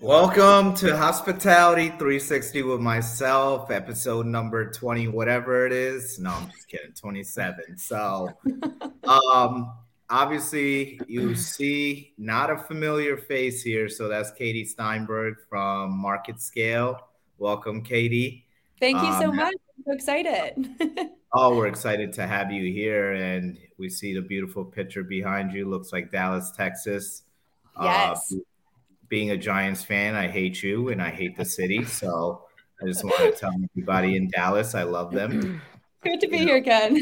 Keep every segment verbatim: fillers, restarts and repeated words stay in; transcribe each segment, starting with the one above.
Welcome to Hospitality three sixty with myself, episode number twenty, whatever it is. No, I'm just kidding, twenty-seven. So, um, obviously, you see not a familiar face here. So, that's Katie Steinberg from Market Scale. Welcome, Katie. Thank you so Um, much. I'm so excited. oh, we're excited to have you here. And we see the beautiful picture behind you. Looks like Dallas, Texas. Uh, Yes. being a Giants fan, I hate you and I hate the city. So I just want to tell everybody in Dallas I love them. Good to be You know, here, Ken.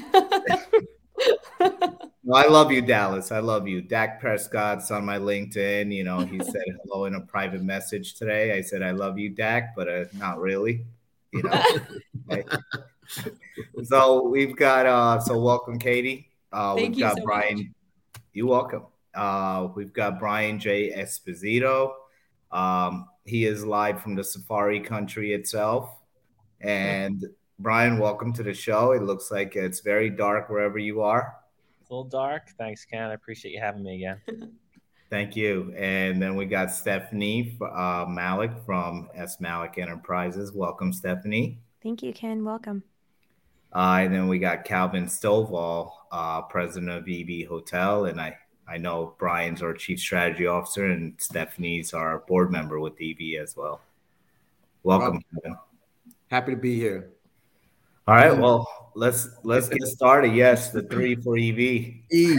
well, I love you, Dallas. I love you. Dak Prescott's on my LinkedIn. You know, he said hello in a private message today. I said I love you, Dak, but uh, not really. You know. Okay. So we've got uh so welcome, Katie. Uh Thank we've you got so Brian. much. You're welcome. Uh we've got Brian J. Esposito. Um, he is live from the Safari country itself. And Brian, welcome to the show. It looks like it's very dark wherever you are. It's a little dark. Thanks, Ken. I appreciate you having me again. Thank you. And then we got Stephanie uh, Malik from S. Malik Enterprises. Welcome, Stephanie. Thank you, Ken. Welcome. Uh, and then we got Calvin Stovall, uh, president of E V Hotel. And I I know Brian's our chief strategy officer and Stephanie's our board member with E V as well. Welcome, Well, Kevin. happy to be here. All right, well, let's let's get started. Yes, the three for E V. E.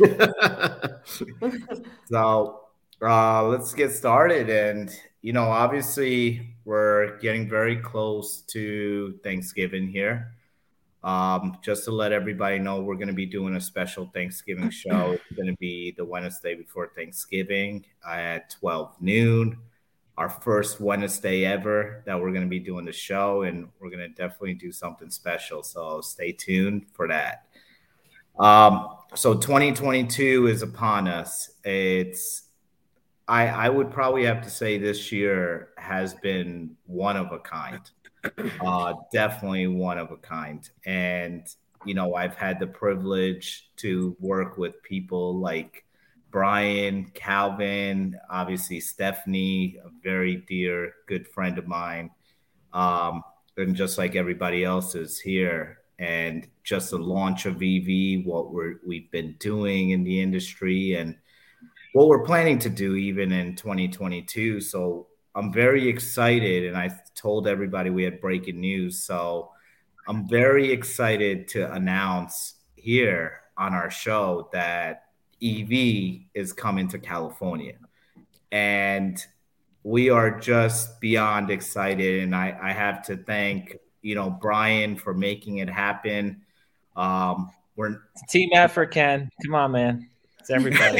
So uh, let's get started. And, you know, obviously we're getting very close to Thanksgiving here. Um, just to let everybody know, we're going to be doing a special Thanksgiving show. It's going to be the Wednesday before Thanksgiving at twelve noon. Our first Wednesday ever that we're going to be doing the show, and we're going to definitely do something special. So stay tuned for that. Um, so twenty twenty-two is upon us. It's I, I would probably have to say this year has been one of a kind. Uh, definitely one of a kind. And, you know, I've had the privilege to work with people like Brian, Calvin, obviously Stephanie, a very dear, good friend of mine. Um, and just like everybody else is here. And just the launch of E V, what we're, we've been doing in the industry and what we're planning to do even in twenty twenty-two. So I'm very excited, and I told everybody we had breaking news. So I'm very excited to announce here on our show that E V is coming to California. And we are just beyond excited. And I, I have to thank, you know, Brian for making it happen. Um, we're It's a team effort, Ken. Come on, man. It's everybody.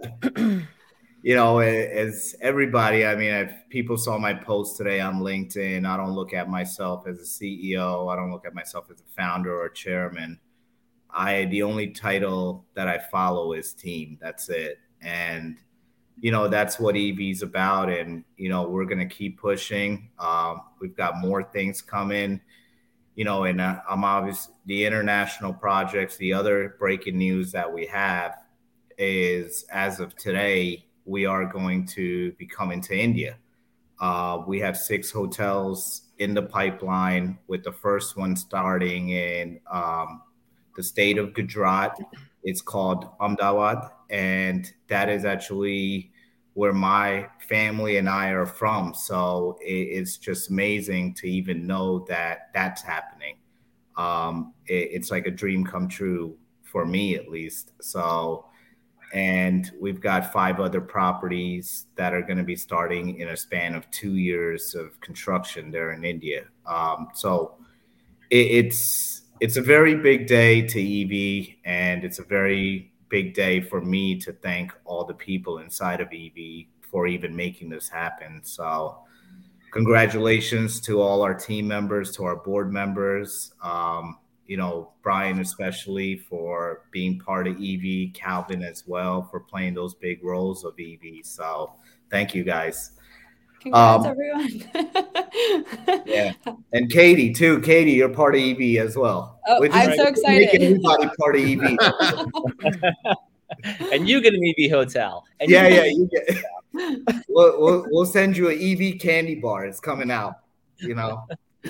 You know, as everybody, I mean, if people saw my post today on LinkedIn, I don't look at myself as a C E O. I don't look at myself as a founder or a chairman. I, the only title that I follow is team. That's it. And, you know, that's what E V is about. And, you know, we're going to keep pushing. Um, we've got more things coming, you know, and uh, I'm obviously the international projects. The other breaking news that we have is as of today, we are going to be coming to India. Uh, we have six hotels in the pipeline, with the first one starting in um, the state of Gujarat. It's called Ahmedabad, and that is actually where my family and I are from. So it, it's just amazing to even know that that's happening. Um, it, it's like a dream come true for me, at least. So and we've got five other properties that are going to be starting in a span of two years of construction there in India. Um, so it, it's it's a very big day to E V, and it's a very big day for me to thank all the people inside of E V for even making this happen. So congratulations to all our team members, to our board members. Um, you know, Brian especially for being part of E V, Calvin as well for playing those big roles of E V. So thank you guys. Congrats, Um, everyone. Yeah. And Katie too. Katie, you're part of E V as well. Oh, We're I'm just so making excited. everybody part of E V. And you get an E V hotel. And Yeah, you yeah. You get, we'll, we'll we'll send you an E V candy bar. It's coming out. You know.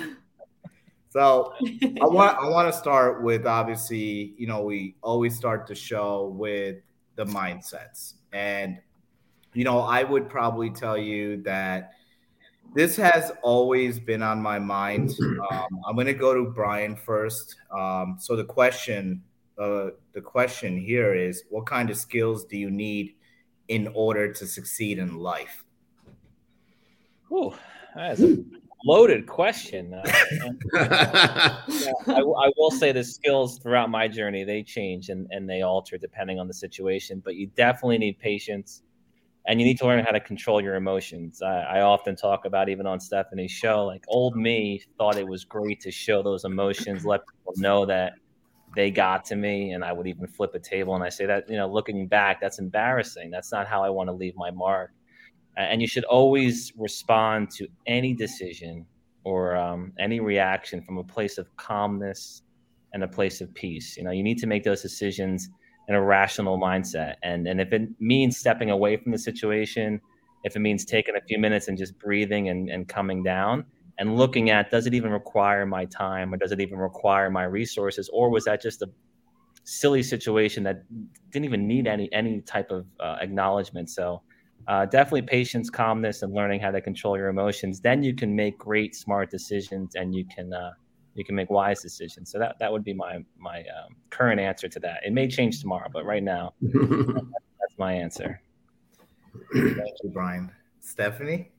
So I want I want to start with, obviously, you know, we always start the show with the mindsets. And, you know, I would probably tell you that this has always been on my mind. Um, I'm going to go to Brian first. Um, so the question, uh, the question here is, what kind of skills do you need in order to succeed in life? Ooh, that is a loaded question. Uh, yeah, I, I will say the skills throughout my journey, they change and, and they alter depending on the situation, but you definitely need patience and you need to learn how to control your emotions. I, I often talk about, even on Stephanie's show, like old me thought it was great to show those emotions, let people know that they got to me, and I would even flip a table. And I say that, you know, looking back, that's embarrassing. That's not how I want to leave my mark. And you should always respond to any decision or um, any reaction from a place of calmness and a place of peace. You know, you need to make those decisions in a rational mindset. And, and if it means stepping away from the situation, if it means taking a few minutes and just breathing and, and coming down and looking at, does it even require my time, or does it even require my resources? Or was that just a silly situation that didn't even need any, any type of uh, acknowledgement? So Uh, definitely patience, calmness, and learning how to control your emotions. Then you can make great, smart decisions, and you can uh, you can make wise decisions. So that, that would be my my um, current answer to that. It may change tomorrow, but right now, that's my answer. Thank you, Brian. Stephanie?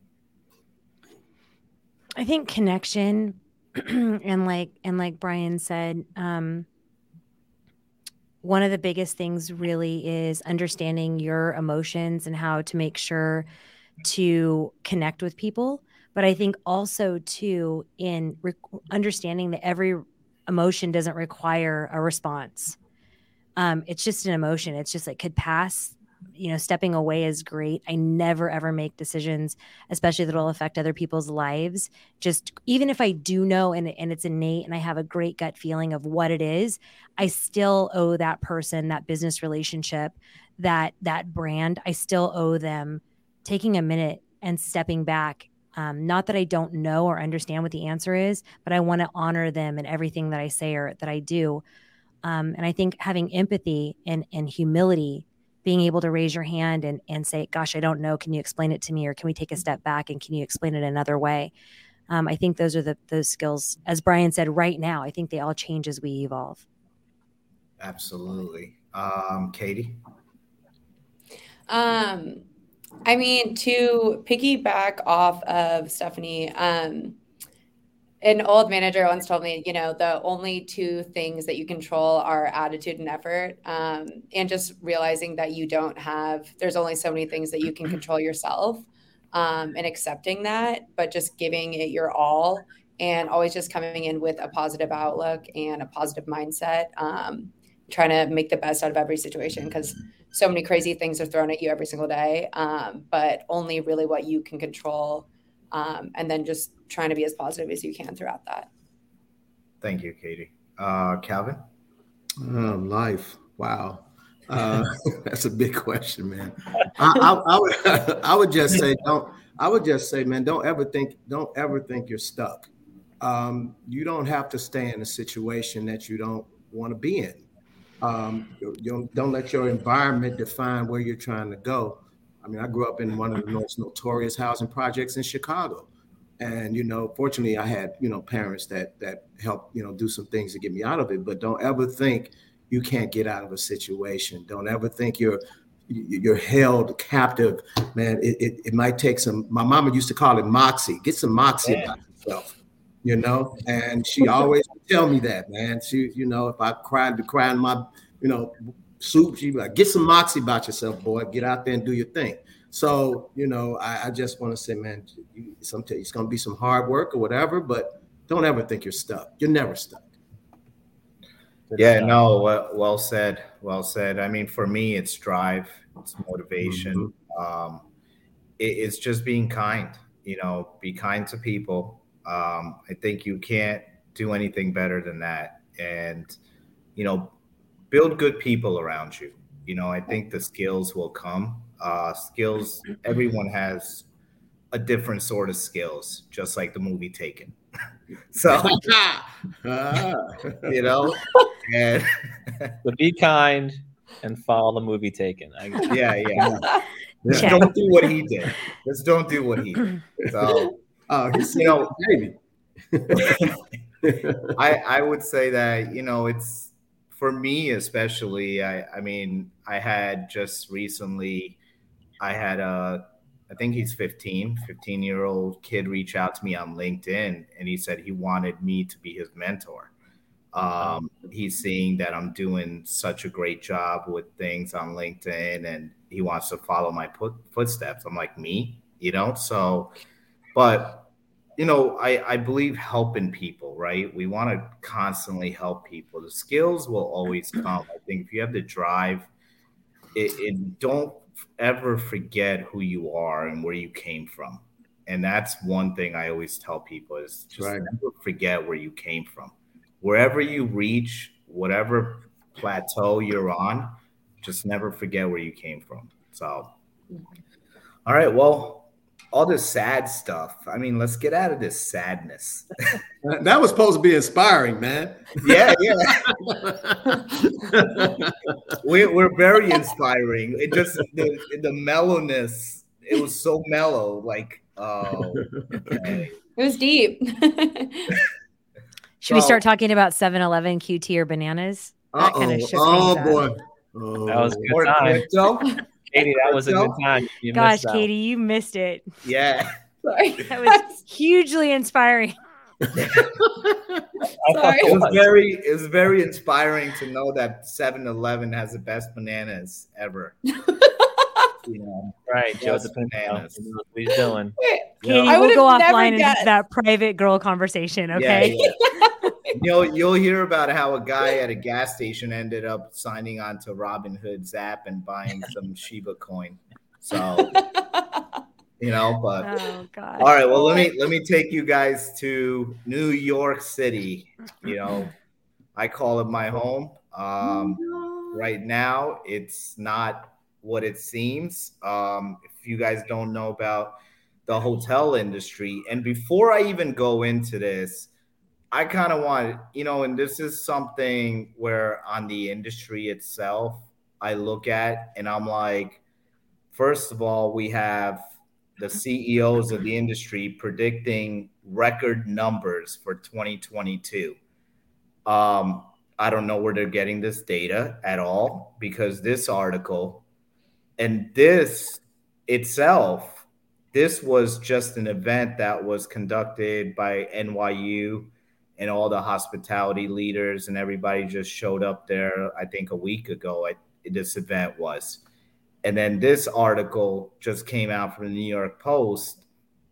I think connection, and like and like Brian said, um, one of the biggest things really is understanding your emotions and how to make sure to connect with people. But I think also too, in re- understanding that every emotion doesn't require a response. Um, it's just an emotion. It's just like could pass. You know, stepping away is great. I never ever make decisions, especially that will affect other people's lives. Just even if I do know and, and it's innate and I have a great gut feeling of what it is, I still owe that person, that business relationship, that that brand, I still owe them taking a minute and stepping back. Um, not that I don't know or understand what the answer is, but I want to honor them in everything that I say or that I do. Um, and I think having empathy and, and humility, being able to raise your hand and, and say, gosh, I don't know. Can you explain it to me? Or can we take a step back and can you explain it another way? Um, I think those are the those skills, as Brian said, right now, I think they all change as we evolve. Absolutely. Um, Katie? Um, I mean, to piggyback off of Stephanie, um, an old manager once told me, you know, the only two things that you control are attitude and effort. Um, and just realizing that you don't have, there's only so many things that you can control yourself, um, and accepting that, but just giving it your all and always just coming in with a positive outlook and a positive mindset, um, trying to make the best out of every situation, because so many crazy things are thrown at you every single day, um, but only really what you can control. Um, and then just trying to be as positive as you can throughout that. Thank you, Katie. Uh, Calvin? Um, life. Wow. Uh, that's a big question, man. I, I, I would, I would just say, don't, I would just say, man, don't ever think, don't ever think you're stuck. Um, you don't have to stay in a situation that you don't want to be in. Um, you, you don't, don't let your environment define where you're trying to go. I mean, I grew up in one of the most notorious housing projects in Chicago. And, you know, fortunately, I had, you know, parents that that helped, you know, do some things to get me out of it. But don't ever think you can't get out of a situation. Don't ever think you're you're held captive, man. It, it, it might take some, my mama used to call it moxie. Get some moxie about yourself, you know? And she always would tell me that, man. She, you know, if I cried to cry in my, you know, soup, she'd be like, get some moxie about yourself, boy. Get out there and do your thing. So, you know, I, I just want to say, man, you, sometimes it's going to be some hard work or whatever, but don't ever think you're stuck. You're never stuck. Yeah, no, well, well said. Well said. I mean, for me, it's drive, it's motivation. Mm-hmm. Um, it, it's just being kind, you know, be kind to people. Um, I think you can't do anything better than that. And, you know, build good people around you. You know, I think the skills will come. Uh, skills, everyone has a different sort of skills, just like the movie Taken. So, you know, and so be kind and follow the movie Taken. I, yeah, yeah. Just don't do what he did. Just don't do what he did. So, uh, he's, you know, baby. I I would say that, you know, it's for me especially. I I mean, I had just recently, I had a, I think he's fifteen, fifteen year old kid reach out to me on LinkedIn, and he said he wanted me to be his mentor. Um, he's seeing that I'm doing such a great job with things on LinkedIn, and he wants to follow my put, footsteps. I'm like, me, you know? So, but you know, I, I believe helping people, right? We want to constantly help people. The skills will always come. I think if you have the drive, it, it don't ever forget who you are and where you came from. And that's one thing I always tell people is just right. never forget where you came from. Wherever you reach, whatever plateau you're on, just never forget where you came from. So, all right, well, all this sad stuff. I mean, let's get out of this sadness. That was supposed to be inspiring, man. Yeah, yeah. we're, we're very inspiring. It just, the, the mellowness, it was so mellow. Like, oh, okay. It was deep. Should so, we start talking about seven eleven, Q T, or bananas? That kind of shook Oh, things boy. up. Oh, that was a good time. Katie, that was a good time. You Gosh, Katie, you missed it. Yeah. Sorry. That was hugely inspiring. Sorry. It was very, it was very inspiring to know that seven eleven has the best bananas ever. You know, right? Joe the bananas. What he's doing. Katie, I we'll go offline and have that private girl conversation. Okay. Yeah, yeah. You'll you'll hear about how a guy at a gas station ended up signing on to Robinhood's app and buying some Shiba coin. So, you know, but oh, God. All right. Well, let me let me take you guys to New York City. You know, I call it my home. Um, right now, it's not what it seems. Um, if you guys don't know about the hotel industry, and before I even go into this, I kind of want, you know, and this is something where on the industry itself, I look at and I'm like, first of all, we have the C E Os of the industry predicting record numbers for twenty twenty-two. Um, I don't know where they're getting this data at all, because this article and this itself, this was just an event that was conducted by N Y U. And all the hospitality leaders and everybody just showed up there, I think a week ago, I, this event was. And then this article just came out from the New York Post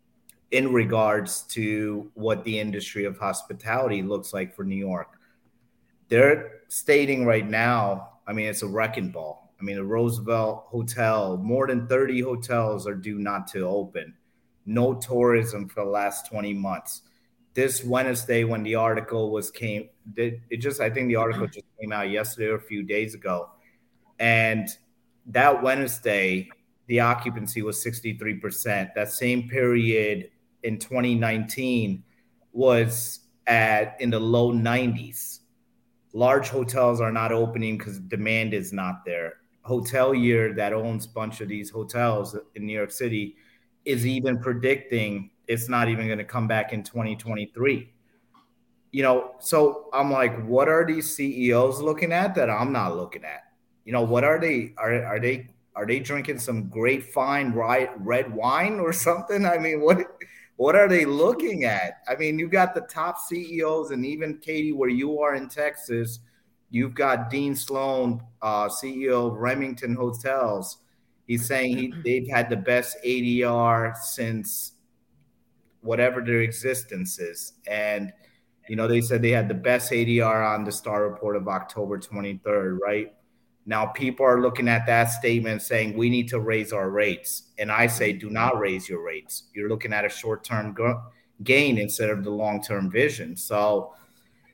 in regards to what the industry of hospitality looks like for New York. They're stating right now, I mean, it's a wrecking ball. I mean, the Roosevelt Hotel, more than thirty hotels are due not to open. No tourism for the last twenty months. This Wednesday, when the article was came, it just, I think the article just came out yesterday or a few days ago. And that Wednesday, the occupancy was sixty-three percent. That same period in twenty nineteen was at in the low nineties. Large hotels are not opening because demand is not there. Hotelier that owns a bunch of these hotels in New York City is even predicting it's not even going to come back in twenty twenty-three. You know, so I'm like, what are these C E Os looking at that I'm not looking at? You know, what are they? Are are they are they drinking some great fine red wine or something? I mean, what what are they looking at? I mean, you got the top C E Os, and even Katie, where you are in Texas, you've got Dean Sloan, uh, C E O of Remington Hotels. He's saying he, they've had the best A D R since whatever their existence is. And, you know, they said they had the best A D R on the Star Report of October twenty-third, right? Now people are looking at that statement saying we need to raise our rates. And I say, do not raise your rates. You're looking at a short-term go- gain instead of the long-term vision. So,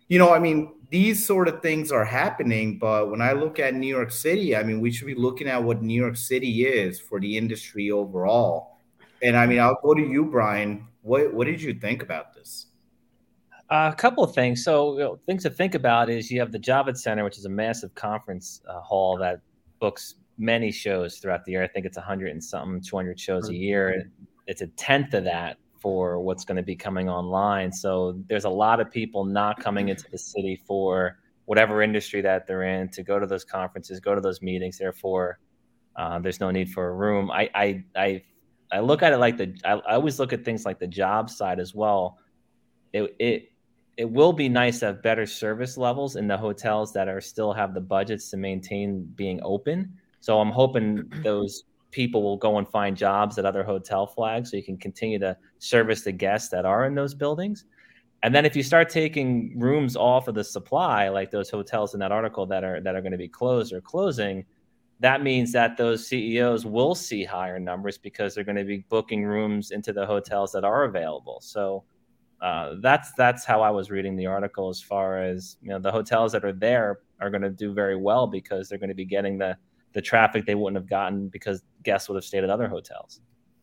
you know, I mean, these sort of things are happening, but when I look at New York City, I mean, we should be looking at what New York City is for the industry overall. And I mean, I'll go to you, Brian. What what did you think about this? Uh, a couple of things. So, you know, things to think about is you have the Javits Center, which is a massive conference uh, hall that books many shows throughout the year. I think it's one hundred and something, two hundred shows a year. It's a tenth of that for what's going to be coming online. So there's a lot of people not coming into the city for whatever industry that they're in to go to those conferences, go to those meetings. Therefore, uh, there's no need for a room. I I I, I look at it like the I, I always look at things like the job side as well. It it it will be nice to have better service levels in the hotels that are still have the budgets to maintain being open. So I'm hoping those people will go and find jobs at other hotel flags so you can continue to service the guests that are in those buildings. And then if you start taking rooms off of the supply, like those hotels in that article that are that are going to be closed or closing, that means that those C E Os will see higher numbers because they're going to be booking rooms into the hotels that are available. So uh, that's that's how I was reading the article, as far as, you know, the hotels that are there are going to do very well because they're going to be getting the the traffic they wouldn't have gotten because guests would have stayed at other hotels.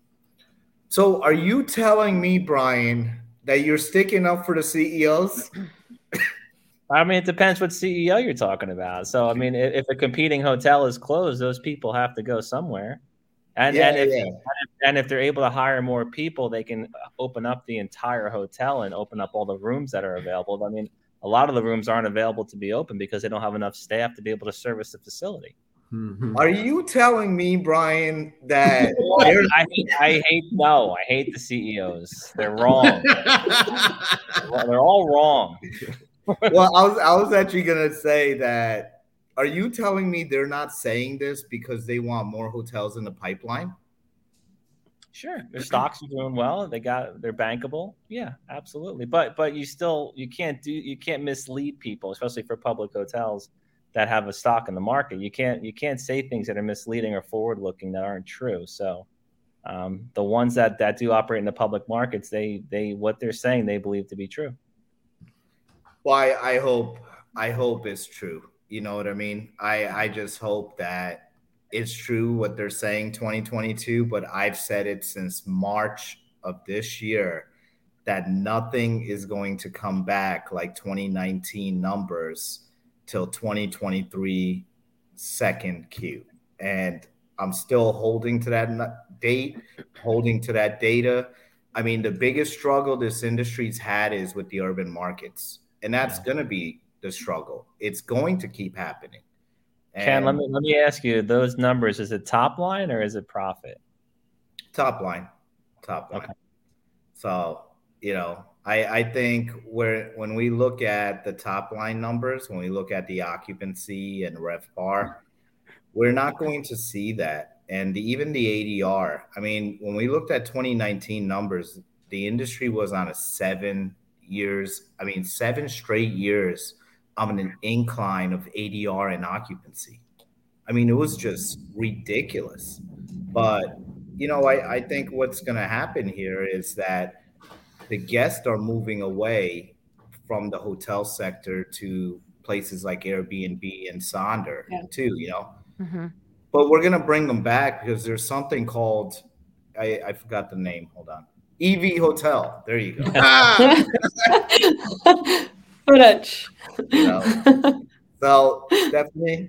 So are you telling me, Brian, that you're sticking up for the C E Os? I mean, it depends what C E O you're talking about. So, I mean, if a competing hotel is closed, those people have to go somewhere. And, yeah, and, if, yeah. and if they're able to hire more people, they can open up the entire hotel and open up all the rooms that are available. I mean, a lot of the rooms aren't available to be open because they don't have enough staff to be able to service the facility. Mm-hmm. Are you telling me, Brian, that I, hate, I hate no, I hate the C E Os. They're wrong. They're all wrong. Well, I was I was actually gonna say that. Are you telling me they're not saying this because they want more hotels in the pipeline? Sure, their stocks are doing well. They got they're bankable. Yeah, absolutely. But but you still you can't do you can't mislead people, especially for public hotels that have a stock in the market. You can't you can't say things that are misleading or forward looking that aren't true. So um, the ones that, that do operate in the public markets, they they what they're saying they believe to be true. Well, I, I hope I hope it's true. You know what I mean? I, I just hope that it's true what they're saying twenty twenty-two, but I've said it since March of this year that nothing is going to come back like twenty nineteen numbers till twenty twenty-three second Q. And I'm still holding to that date, holding to that data. I mean, the biggest struggle this industry's had is with the urban markets. And that's yeah. going to be the struggle. It's going to keep happening. And Ken, let me let me ask you, those numbers, is it top line or is it profit? Top line. Top line. Okay. So, you know, I, I think where when we look at the top line numbers, when we look at the occupancy and RevPAR, we're not going to see that. And the, even the A D R, I mean, when we looked at twenty nineteen numbers, the industry was on a seven years, I mean, seven straight years of an incline of A D R and occupancy. I mean, it was just ridiculous. But, you know, I, I think what's going to happen here is that the guests are moving away from the hotel sector to places like Airbnb and Sonder yeah. too, you know. Mm-hmm. But we're going to bring them back because there's something called, I, I forgot the name. Hold on. E V Hotel. There you go. you know? So, Stephanie.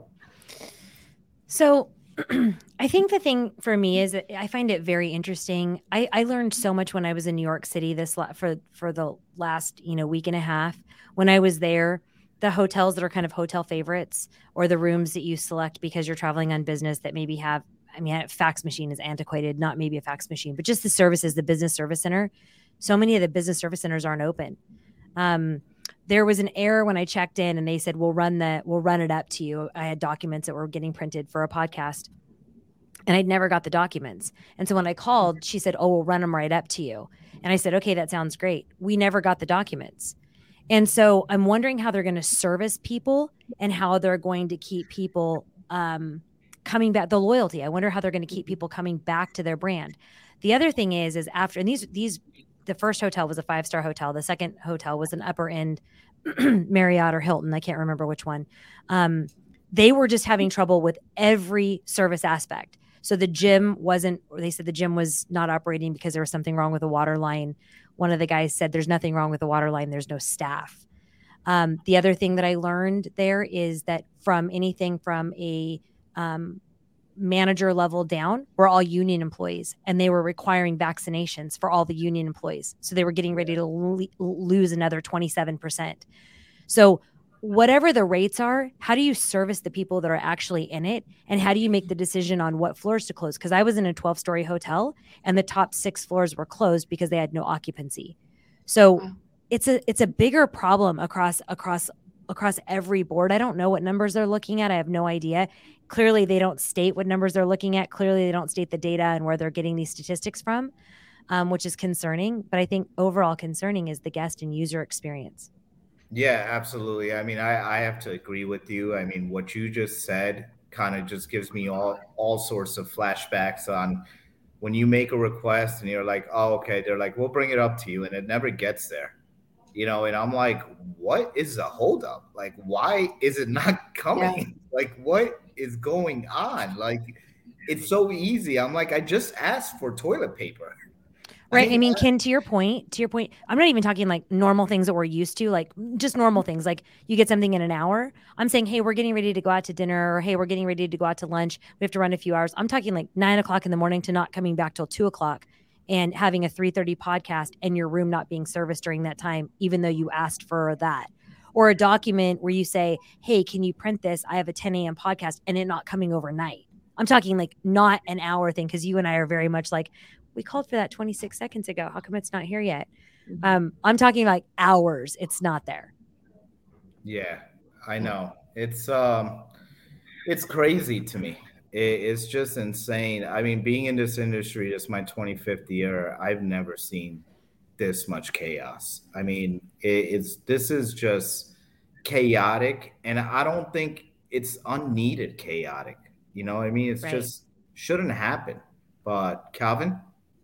So I think the thing for me is that I find it very interesting. I, I learned so much when I was in New York City this la- for for the last you know week and a half. When I was there, the hotels that are kind of hotel favorites, or the rooms that you select because you're traveling on business that maybe have, I mean, a fax machine is antiquated, not maybe a fax machine, but just the services, the business service center. So many of the business service centers aren't open. Um, there was an error when I checked in, and they said, "We'll run the, we'll run it up to you." I had documents that were getting printed for a podcast, and I'd never got the documents. And so when I called, she said, "Oh, we'll run them right up to you." And I said, "Okay, that sounds great." We never got the documents. And so I'm wondering how they're going to service people and how they're going to keep people um, coming back. The loyalty. I wonder how they're going to keep people coming back to their brand. The other thing is, is after, and these, these the first hotel was a five-star hotel. The second hotel was an upper end Marriott or Hilton. I can't remember which one. Um, they were just having trouble with every service aspect. So the gym wasn't, or they said the gym was not operating because there was something wrong with the water line. One of the guys said there's nothing wrong with the water line. There's no staff. Um, the other thing that I learned there is that from anything from a um, manager level down, we're all union employees, and they were requiring vaccinations for all the union employees. So they were getting ready to lo- lose another twenty-seven percent. So whatever the rates are, how do you service the people that are actually in it? And how do you make the decision on what floors to close? Because I was in a twelve story hotel and the top six floors were closed because they had no occupancy. So wow. it's a it's a bigger problem across across across every board. I don't know what numbers they're looking at. I have no idea. Clearly, they don't state what numbers they're looking at. Clearly, they don't state the data and where they're getting these statistics from, um, which is concerning. But I think overall concerning is the guest and user experience. Yeah, absolutely. I mean, I, I have to agree with you. I mean, what you just said kind of just gives me all, all sorts of flashbacks on when you make a request and you're like, oh, okay. They're like, we'll bring it up to you. And it never gets there, you know? And I'm like, what is the holdup? Like, why is it not coming? Yeah. Like, what is going on? Like, it's so easy. I'm like, I just asked for toilet paper. Right. I mean, Ken, to your point, to your point, I'm not even talking like normal things that we're used to, like just normal things. Like you get something in an hour. I'm saying, hey, we're getting ready to go out to dinner, or hey, we're getting ready to go out to lunch. We have to run a few hours. I'm talking like nine o'clock in the morning to not coming back till two o'clock and having a three thirty podcast and your room not being serviced during that time, even though you asked for that. Or a document where you say, hey, can you print this? I have a ten a.m. podcast, and it not coming overnight. I'm talking like not an hour thing, because you and I are very much like, we called for that twenty-six seconds ago. How come it's not here yet? Mm-hmm. Um, I'm talking like hours. It's not there. Yeah, I know. It's um, it's crazy to me. It, it's just insane. I mean, being in this industry, this is my twenty-fifth year. I've never seen this much chaos. I mean, it, it's this is just chaotic, and I don't think it's unneeded chaotic. You know what I mean? It's right. just shouldn't happen. But Calvin?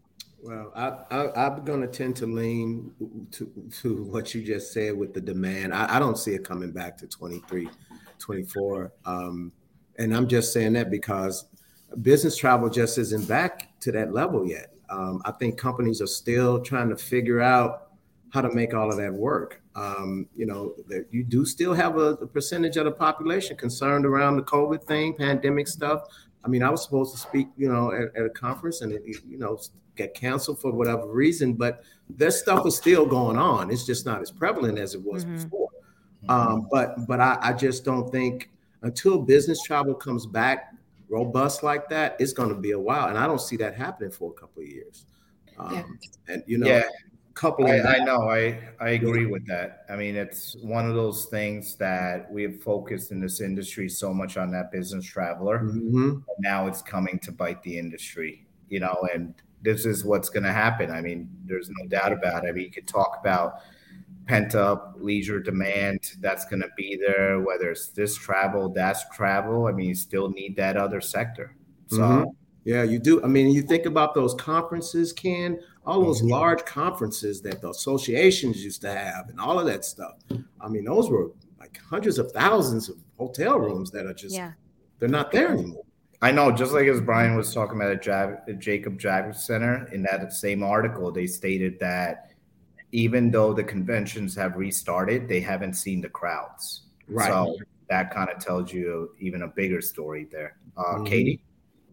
Well, I, I, I'm going to tend to lean to, to what you just said with the demand. I, I don't see it coming back to twenty-three, twenty-four. Um, and I'm just saying that because business travel just isn't back to that level yet. Um, I think companies are still trying to figure out how to make all of that work. Um, you know, you do still have a, a percentage of the population concerned around the COVID thing, pandemic stuff. I mean, I was supposed to speak, you know, at, at a conference, and it, you know, get canceled for whatever reason, but this stuff is still going on. It's just not as prevalent as it was mm-hmm. before. Um, but but I, I just don't think until business travel comes back robust like that, it's going to be a while. And I don't see that happening for a couple of years. Um, yeah. And, you know, yeah. couple I, of I know, I, I agree with that. I mean, it's one of those things that we have focused in this industry so much on that business traveler. Mm-hmm. Now it's coming to bite the industry, you know, and this is what's going to happen. I mean, there's no doubt about it. I mean, you could talk about pent up leisure demand that's going to be there, whether it's this travel, that's travel. I mean, you still need that other sector. So, mm-hmm. yeah, you do. I mean, you think about those conferences, Ken, all those mm-hmm. large conferences that the associations used to have and all of that stuff. I mean, those were like hundreds of thousands of hotel rooms that are just, yeah. they're not there anymore. I know, just like as Brian was talking about at Jav- Jacob Javits Center, in that same article, they stated that even though the conventions have restarted, they haven't seen the crowds. Right. So that kind of tells you even a bigger story there. Uh, mm-hmm. Katie?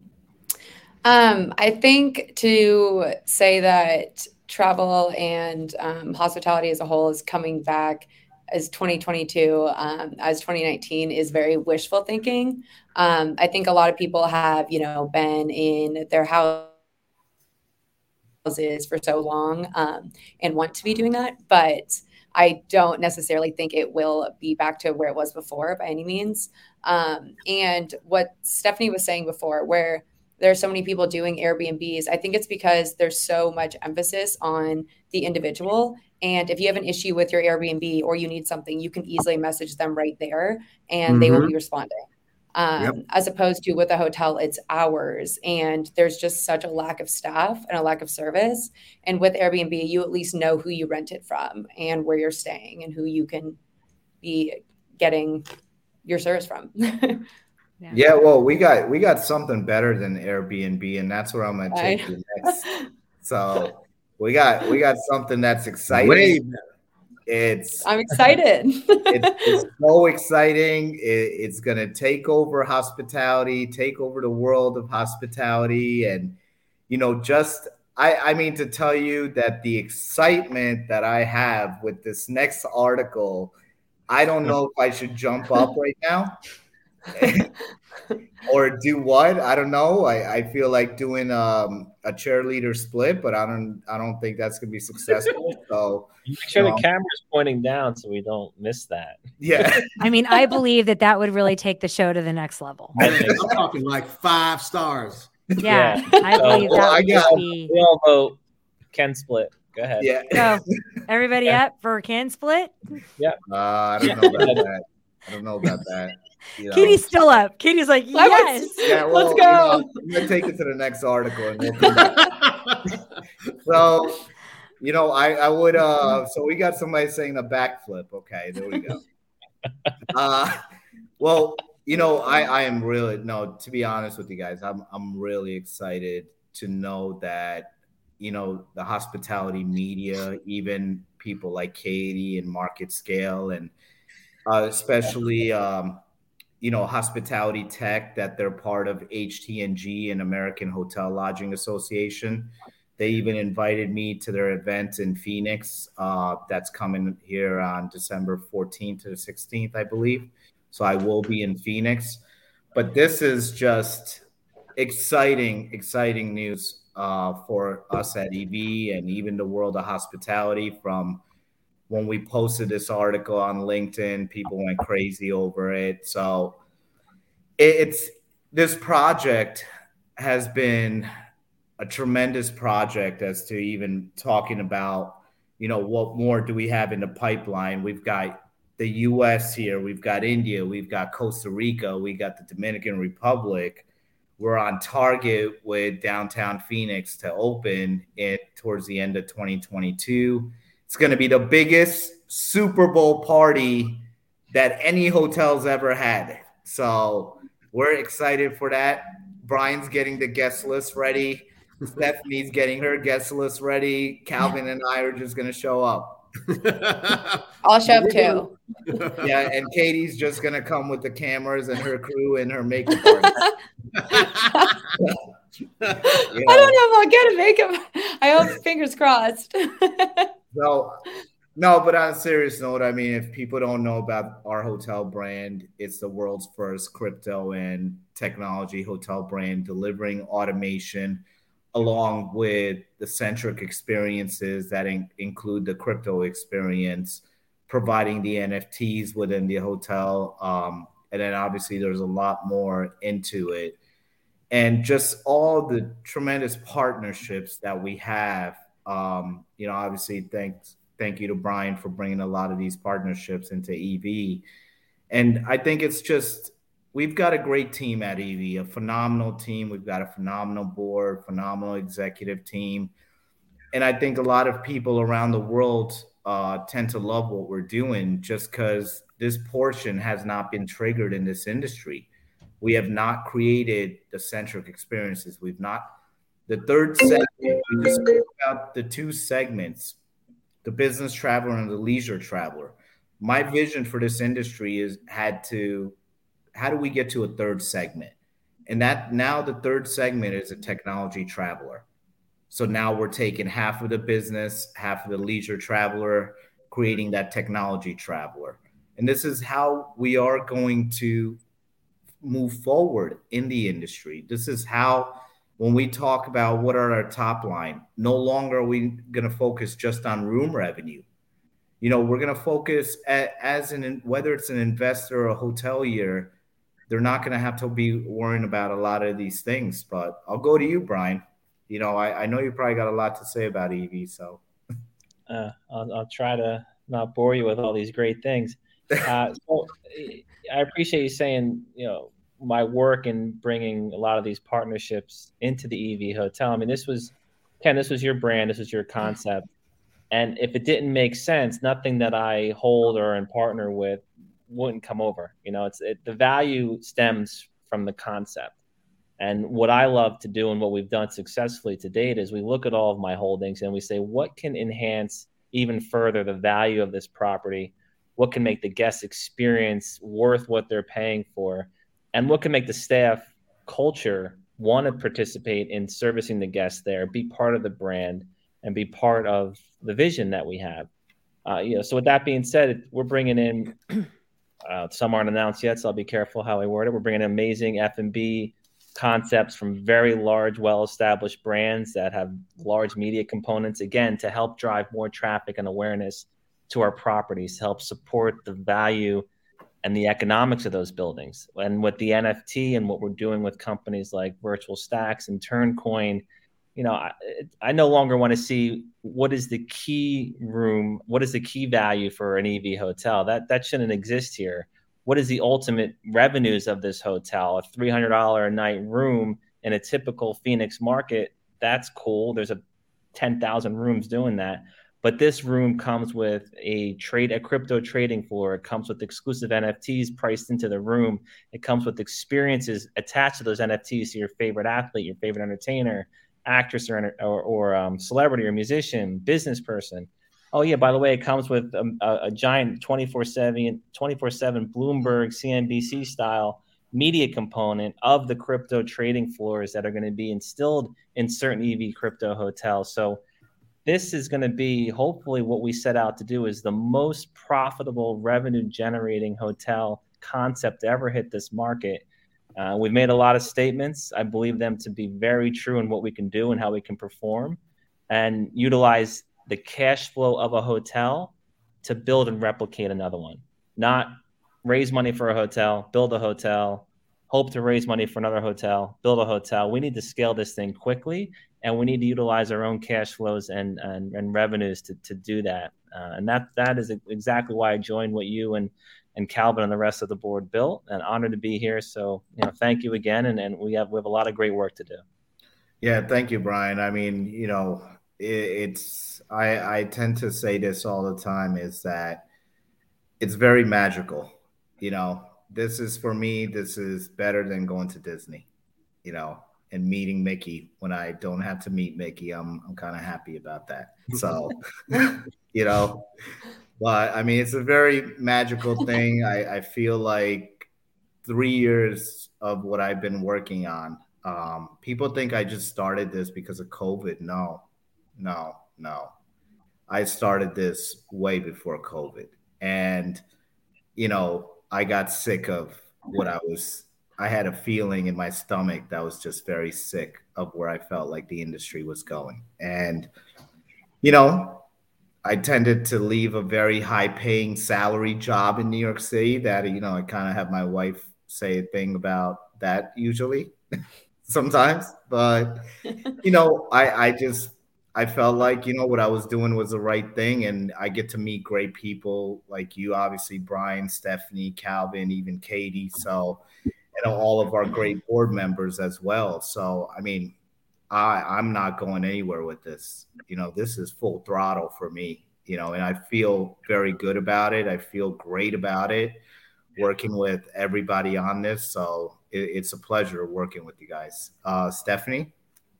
Um, I think to say that travel and um, hospitality as a whole is coming back as twenty twenty-two, um, as twenty nineteen is very wishful thinking. Um, I think a lot of people have, you know, been in their houses for so long um, and want to be doing that, but I don't necessarily think it will be back to where it was before by any means. Um, and what Stephanie was saying before, where there's so many people doing Airbnbs, I think it's because there's so much emphasis on the individual. And if you have an issue with your Airbnb or you need something, you can easily message them right there and mm-hmm. they will be responding. Um, Yep. as opposed to with a hotel, it's hours, and there's just such a lack of staff and a lack of service. And with Airbnb, you at least know who you rent it from and where you're staying and who you can be getting your service from. Yeah. Yeah, well, we got we got something better than Airbnb, and that's where I'm gonna take I- you next. So we got we got something that's exciting. Way better. It's I'm excited. it's, it's so exciting. It, it's gonna take over hospitality, take over the world of hospitality, and you know, just I I mean to tell you that the excitement that I have with this next article, I don't know if I should jump up right now. Or do what? I don't know. I, I feel like doing um, a cheerleader split, but I don't I don't think that's gonna be successful. So Make sure um, the camera's pointing down so we don't miss that. yeah, I mean, I believe that that would really take the show to the next level. I think I'm talking like five stars. Yeah, Yeah. I believe Well, that I would got- just be. we all vote Ken split. Go ahead. yeah. So, everybody up for a can split? Uh, I don't know about that. I don't know about that. You know. Katie's still up. Katie's like, I yes. was- Yeah, well, Let's you go. know, I'm gonna take it to the next article, and we'll come back. So, you know, I I would uh. So we got somebody saying a backflip. Okay, there we go. Uh, well, you know, I I am really no. To be honest with you guys, I'm I'm really excited to know that you know the hospitality media, even people like Katie and Market Scale, and uh, especially um, you know hospitality tech, that they're part of H T N G and American Hotel Lodging Association. They even invited me to their event in Phoenix uh, that's coming here on December fourteenth to the sixteenth, I believe. So I will be in Phoenix. But this is just exciting, exciting news uh, for us at E V and even the world of hospitality. From when we posted this article on LinkedIn, people went crazy over it. So it's this project has been a tremendous project as to even talking about, you know, what more do we have in the pipeline? We've got the U S here, we've got India, we've got Costa Rica, we got the Dominican Republic. We're on target with downtown Phoenix to open it towards the end of twenty twenty-two. It's going to be the biggest Super Bowl party that any hotel's ever had. So we're excited for that. Brian's getting the guest list ready. Stephanie's getting her guest list ready. Calvin and I are just going to show up. I'll show up too. Yeah, and Katie's just going to come with the cameras and her crew and her makeup artist. You I know, don't know if I'll get a makeup. I hope, fingers crossed. so, no, but on a serious note, I mean, if people don't know about our hotel brand, it's the world's first crypto and technology hotel brand, delivering automation along with the centric experiences that in- include the crypto experience, providing the N F Ts within the hotel. Um, and then obviously there's a lot more into it. And just all the tremendous partnerships that we have. Um, you know, obviously, thanks, thank you to Brian for bringing a lot of these partnerships into E V. And I think it's just, we've got a great team at E V, a phenomenal team. We've got a phenomenal board, phenomenal executive team. And I think a lot of people around the world uh, tend to love what we're doing just because this portion has not been triggered in this industry. We have not created the centric experiences. We've not, the third segment, we just spoke about the two segments, the business traveler and the leisure traveler. My vision for this industry is had to, how do we get to a third segment? And that now the third segment is a technology traveler. So now we're taking half of the business, half of the leisure traveler, creating that technology traveler. And this is how we are going to move forward in the industry. This is how, when we talk about what are our top line, no longer are we going to focus just on room revenue. You know, we're going to focus at, as an, whether it's an investor or a hotelier, they're not going to have to be worrying about a lot of these things. But I'll go to you, Brian. You know, I, I know you probably got a lot to say about E V, so. Uh, I'll, I'll try to not bore you with all these great things. Uh, so I appreciate you saying, you know, my work in bringing a lot of these partnerships into the E V hotel. I mean, this was, Ken, this was your brand, this was your concept. And if it didn't make sense, nothing that I hold or in partner with wouldn't come over. You know, it's it, the value stems from the concept. And what I love to do and what we've done successfully to date is we look at all of my holdings and we say, what can enhance even further the value of this property? What can make the guest experience worth what they're paying for? And what can make the staff culture want to participate in servicing the guests there, be part of the brand, and be part of the vision that we have. Uh, you know, so with that being said, we're bringing in, uh, some aren't announced yet, so I'll be careful how I word it. We're bringing in amazing F and B concepts from very large, well-established brands that have large media components, again, to help drive more traffic and awareness to our properties, to help support the value and the economics of those buildings. And with the N F T and what we're doing with companies like Virtual Stacks and Turncoin, you know, I, I no longer want to see what is the key room, what is the key value for an E V hotel. That that shouldn't exist here. What is the ultimate revenues of this hotel? A three hundred dollars a night room in a typical Phoenix market, that's cool. There's a ten thousand rooms doing that. But this room comes with a trade, a crypto trading floor. It comes with exclusive N F Ts priced into the room. It comes with experiences attached to those N F Ts to your favorite athlete, your favorite entertainer, actress, or or, or um, celebrity or musician, business person. Oh yeah, by the way, it comes with a, a, a giant twenty-four seven Bloomberg C N B C style media component of the crypto trading floors that are going to be instilled in certain E V crypto hotels. So this is going to be hopefully what we set out to do is the most profitable revenue generating hotel concept to ever hit this market. Uh, we've made a lot of statements. I believe them to be very true in what we can do and how we can perform and utilize the cash flow of a hotel to build and replicate another one, not raise money for a hotel, build a hotel, hope to raise money for another hotel, build a hotel. We need to scale this thing quickly, and we need to utilize our own cash flows and and, and revenues to, to do that. Uh, and that that is exactly why I joined what you and and Calvin and the rest of the board built. And honored to be here. So, you know, thank you again. And, and we have we have a lot of great work to do. Yeah, thank you, Brian. I mean, you know, it, it's I I tend to say this all the time is that it's very magical. You know, this is for me, this is better than going to Disney, you know, and meeting Mickey. When I don't have to meet Mickey, I'm I'm kind of happy about that. So, you know, but I mean, it's a very magical thing. I, I feel like three years of what I've been working on. Um, people think I just started this because of COVID. No, no, no. I started this way before COVID. And, you know, I got sick of what I was, I had a feeling in my stomach that was just very sick of where I felt like the industry was going. And, you know, I tended to leave a very high paying salary job in New York City that, you know, I kind of have my wife say a thing about that usually sometimes. But, you know, I, I just, I felt like, you know, what I was doing was the right thing. And I get to meet great people like you, obviously, Brian, Stephanie, Calvin, even Katie. So, and all of our great board members as well. So, I mean, I, I'm not going anywhere with this. You know, this is full throttle for me, you know, and I feel very good about it. I feel great about it, working with everybody on this. So it, it's a pleasure working with you guys. Uh, Stephanie?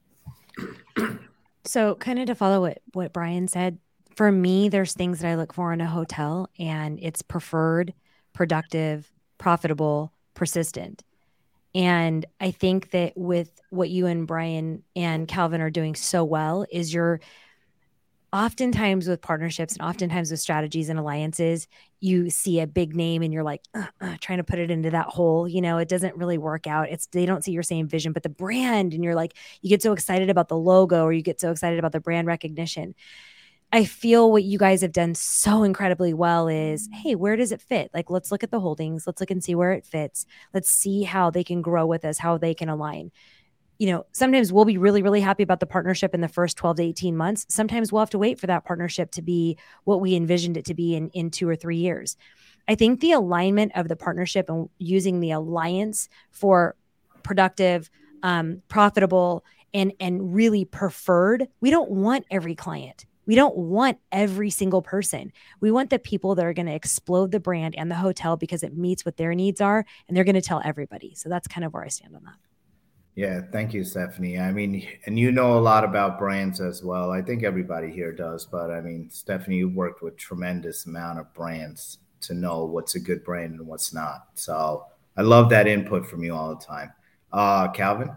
So kind of to follow what, what Brian said, for me, there's things that I look for in a hotel, and it's preferred, productive, profitable, persistent. And I think that with what you and Brian and Calvin are doing so well is you're oftentimes with partnerships and oftentimes with strategies and alliances, you see a big name and you're like uh, uh, trying to put it into that hole. You know, it doesn't really work out. It's they don't see your same vision, but the brand, and you're like, you get so excited about the logo or you get so excited about the brand recognition. I feel what you guys have done so incredibly well is, hey, where does it fit? Like, let's look at the holdings. Let's look and see where it fits. Let's see how they can grow with us, how they can align. You know, sometimes we'll be really, really happy about the partnership in the first twelve to eighteen months. Sometimes we'll have to wait for that partnership to be what we envisioned it to be in, in two or three years. I think the alignment of the partnership and using the alliance for productive, um, profitable, and, and really preferred. We don't want every client. We don't want every single person. We want the people that are going to explode the brand and the hotel because it meets what their needs are, and they're going to tell everybody. So that's kind of where I stand on that. Yeah, thank you, Stephanie. I mean, and you know a lot about brands as well. I think everybody here does, but I mean, Stephanie, you worked with tremendous amount of brands to know what's a good brand and what's not. So I love that input from you all the time. Uh, Calvin?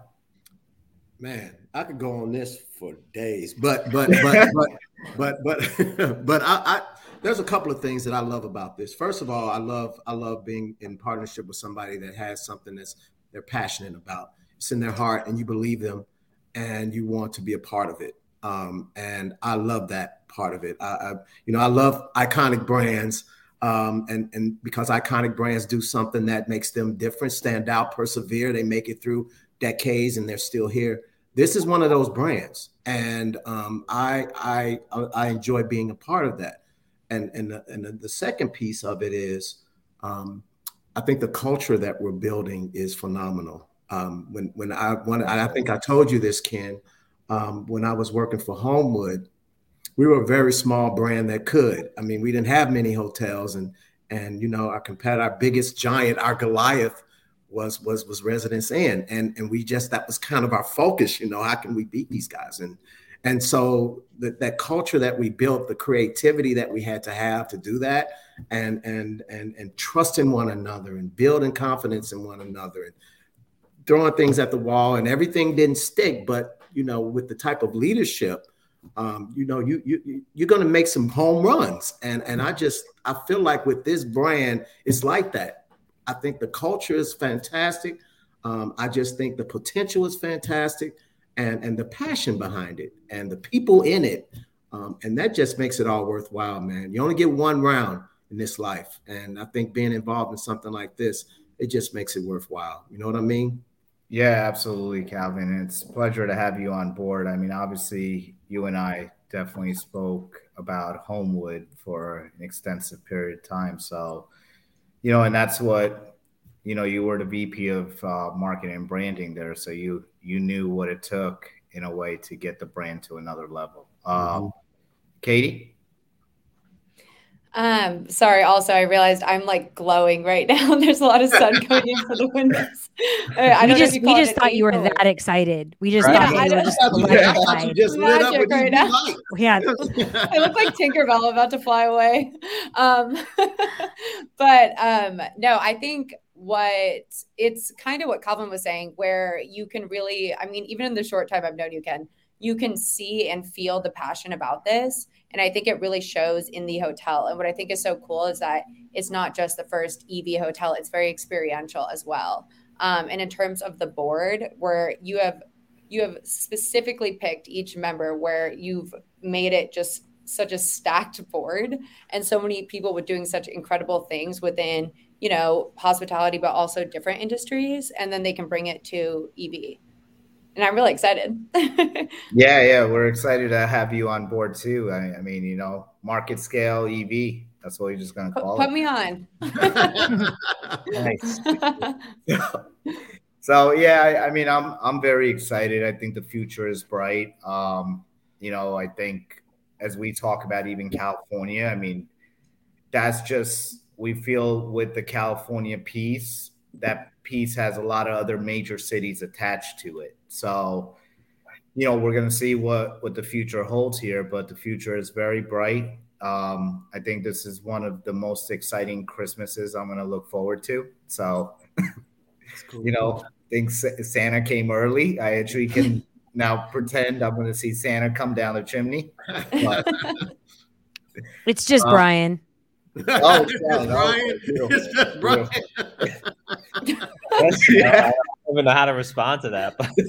Man, I could go on this for days, but but but but but but but I, I there's a couple of things that I love about this. First of all, I love I love being in partnership with somebody that has something that's they're passionate about. It's in their heart, and you believe them, and you want to be a part of it. Um, and I love that part of it. I, I you know I love iconic brands, um, and and because iconic brands do something that makes them different, stand out, persevere. They make it through decades, and they're still here. This is one of those brands, and um, I, I I enjoy being a part of that. And and the, and the second piece of it is, um, I think the culture that we're building is phenomenal. Um, when when I when I think I told you this, Ken, um, when I was working for Homewood, we were a very small brand that could. I mean, we didn't have many hotels, and and you know our competitor, our biggest giant, our Goliath, was was was Residence Inn, and and we just that was kind of our focus. You know, how can we beat these guys? And and so that that culture that we built, the creativity that we had to have to do that, and and and and trust in one another, and building confidence in one another, and throwing things at the wall, and everything didn't stick. But you know, with the type of leadership, um, you know, you you you're going to make some home runs, and and I just I feel like with this brand, it's like that. I think the culture is fantastic. Um, I just think the potential is fantastic, and, and the passion behind it and the people in it. Um, and that just makes it all worthwhile, man. You only get one round in this life. And I think being involved in something like this, it just makes it worthwhile. You know what I mean? Yeah, absolutely, Calvin. It's a pleasure to have you on board. I mean, obviously, you and I definitely spoke about Homewood for an extensive period of time. So, you know, and that's what, you know, you were the V P of uh, marketing and branding there. So you you knew what it took in a way to get the brand to another level. Uh, mm-hmm. Katie? Um, sorry, also, I realized I'm like glowing right now. There's a lot of sun coming in from the windows. I we just, we just thought you were that excited. We just right. thought yeah, you were just electrified. Just lit up with right now. Yeah. I look like Tinkerbell about to fly away. Um, but um, no, I think what it's kind of what Calvin was saying, where you can really, I mean, even in the short time I've known you, Ken, you can see and feel the passion about this. And I think it really shows in the hotel. And what I think is so cool is that it's not just the first E V hotel, it's very experiential as well. Um, and in terms of the board, where you have you have specifically picked each member, where you've made it just such a stacked board, and so many people with doing such incredible things within, you know, hospitality, but also different industries, and then they can bring it to E V. And I'm really excited. yeah, yeah, we're excited to have you on board too. I, I mean, you know, market scale E V. That's what we're just going to call Put it. Put me on. Nice. So yeah, I, I mean, I'm I'm very excited. I think the future is bright. Um, you know, I think as we talk about even California, I mean, that's just we feel with the California piece, that piece has a lot of other major cities attached to it. So, you know, we're going to see what, what the future holds here, but the future is very bright. Um, I think this is one of the most exciting Christmases I'm going to look forward to. So, cool. You know, I think Santa came early. I actually can now pretend I'm going to see Santa come down the chimney. But, it's just uh, Brian. Oh, it's just Brian. It's just Brian. Yeah. I don't even know how to respond to that. But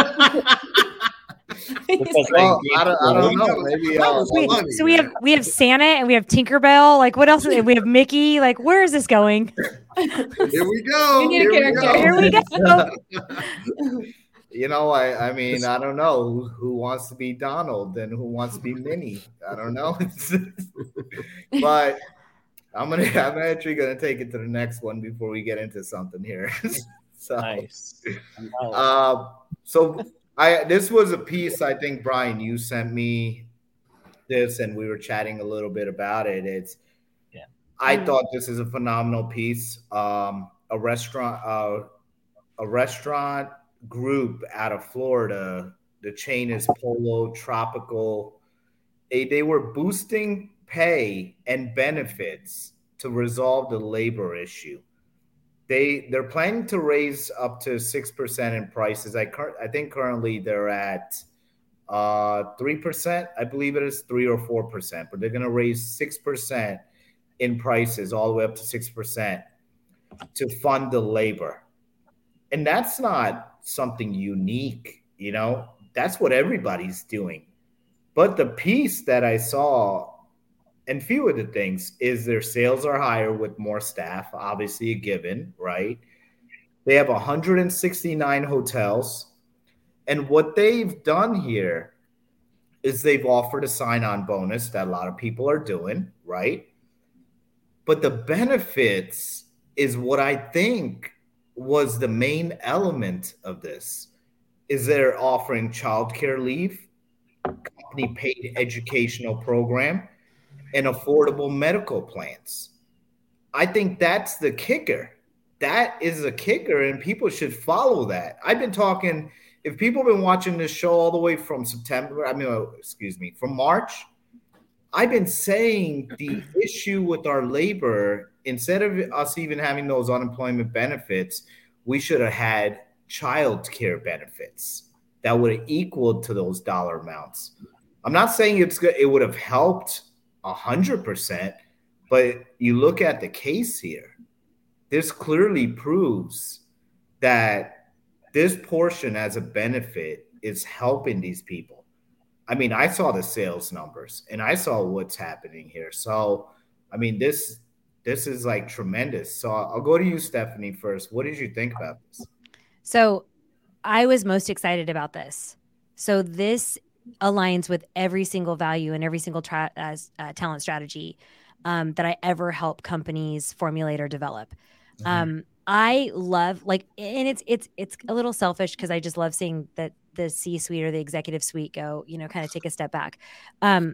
well, I, don't, I don't know. Maybe uh, Wait, funny, so we have we have Santa and we have Tinkerbell. Like, what else? We have Mickey. Like, where is this going? Here we go. You need Here a character. Here we go. You know, I, I mean, I don't know who, who wants to be Donald and who wants to be Minnie. I don't know. But I'm gonna I'm actually gonna take it to the next one before we get into something here. so Nice. uh, so I this was a piece I think, Brian, you sent me this and we were chatting a little bit about it. It's yeah. I mm. thought this is a phenomenal piece. Um, a restaurant uh, a restaurant group out of Florida. The chain is Polo Tropical. They, they were boosting pay and benefits to resolve the labor issue. They they're planning to raise up to six percent in prices. I cur- I think currently they're at uh three percent. I believe it is three or four percent, but they're going to raise six percent in prices, all the way up to six percent to fund the labor. And that's not something unique, you know. That's what everybody's doing. But the piece that I saw, and few of the things, is their sales are higher with more staff, obviously a given, right? They have one hundred sixty-nine hotels. And what they've done here is they've offered a sign-on bonus that a lot of people are doing, right? But the benefits is what I think was the main element of this, is they're offering childcare leave, company paid educational program, and affordable medical plans. I think that's the kicker. That is a kicker, and people should follow that. I've been talking, if people have been watching this show all the way from September, I mean, oh, excuse me, from March, I've been saying the issue with our labor, instead of us even having those unemployment benefits, we should have had child care benefits that would have equaled to those dollar amounts. I'm not saying it's good, it would have helped one hundred percent, but you look at the case here, this clearly proves that this portion as a benefit is helping these people. I mean, I saw the sales numbers and I saw what's happening here. So, I mean, this this is like tremendous. So I'll go to you, Stephanie, first. What did you think about this? So I was most excited about this. So this aligns with every single value and every single tra- uh, uh, talent strategy um, that I ever help companies formulate or develop. Mm-hmm. Um, I love like, and it's it's it's a little selfish because I just love seeing that the C-suite or the executive suite go, you know, kind of take a step back. Um,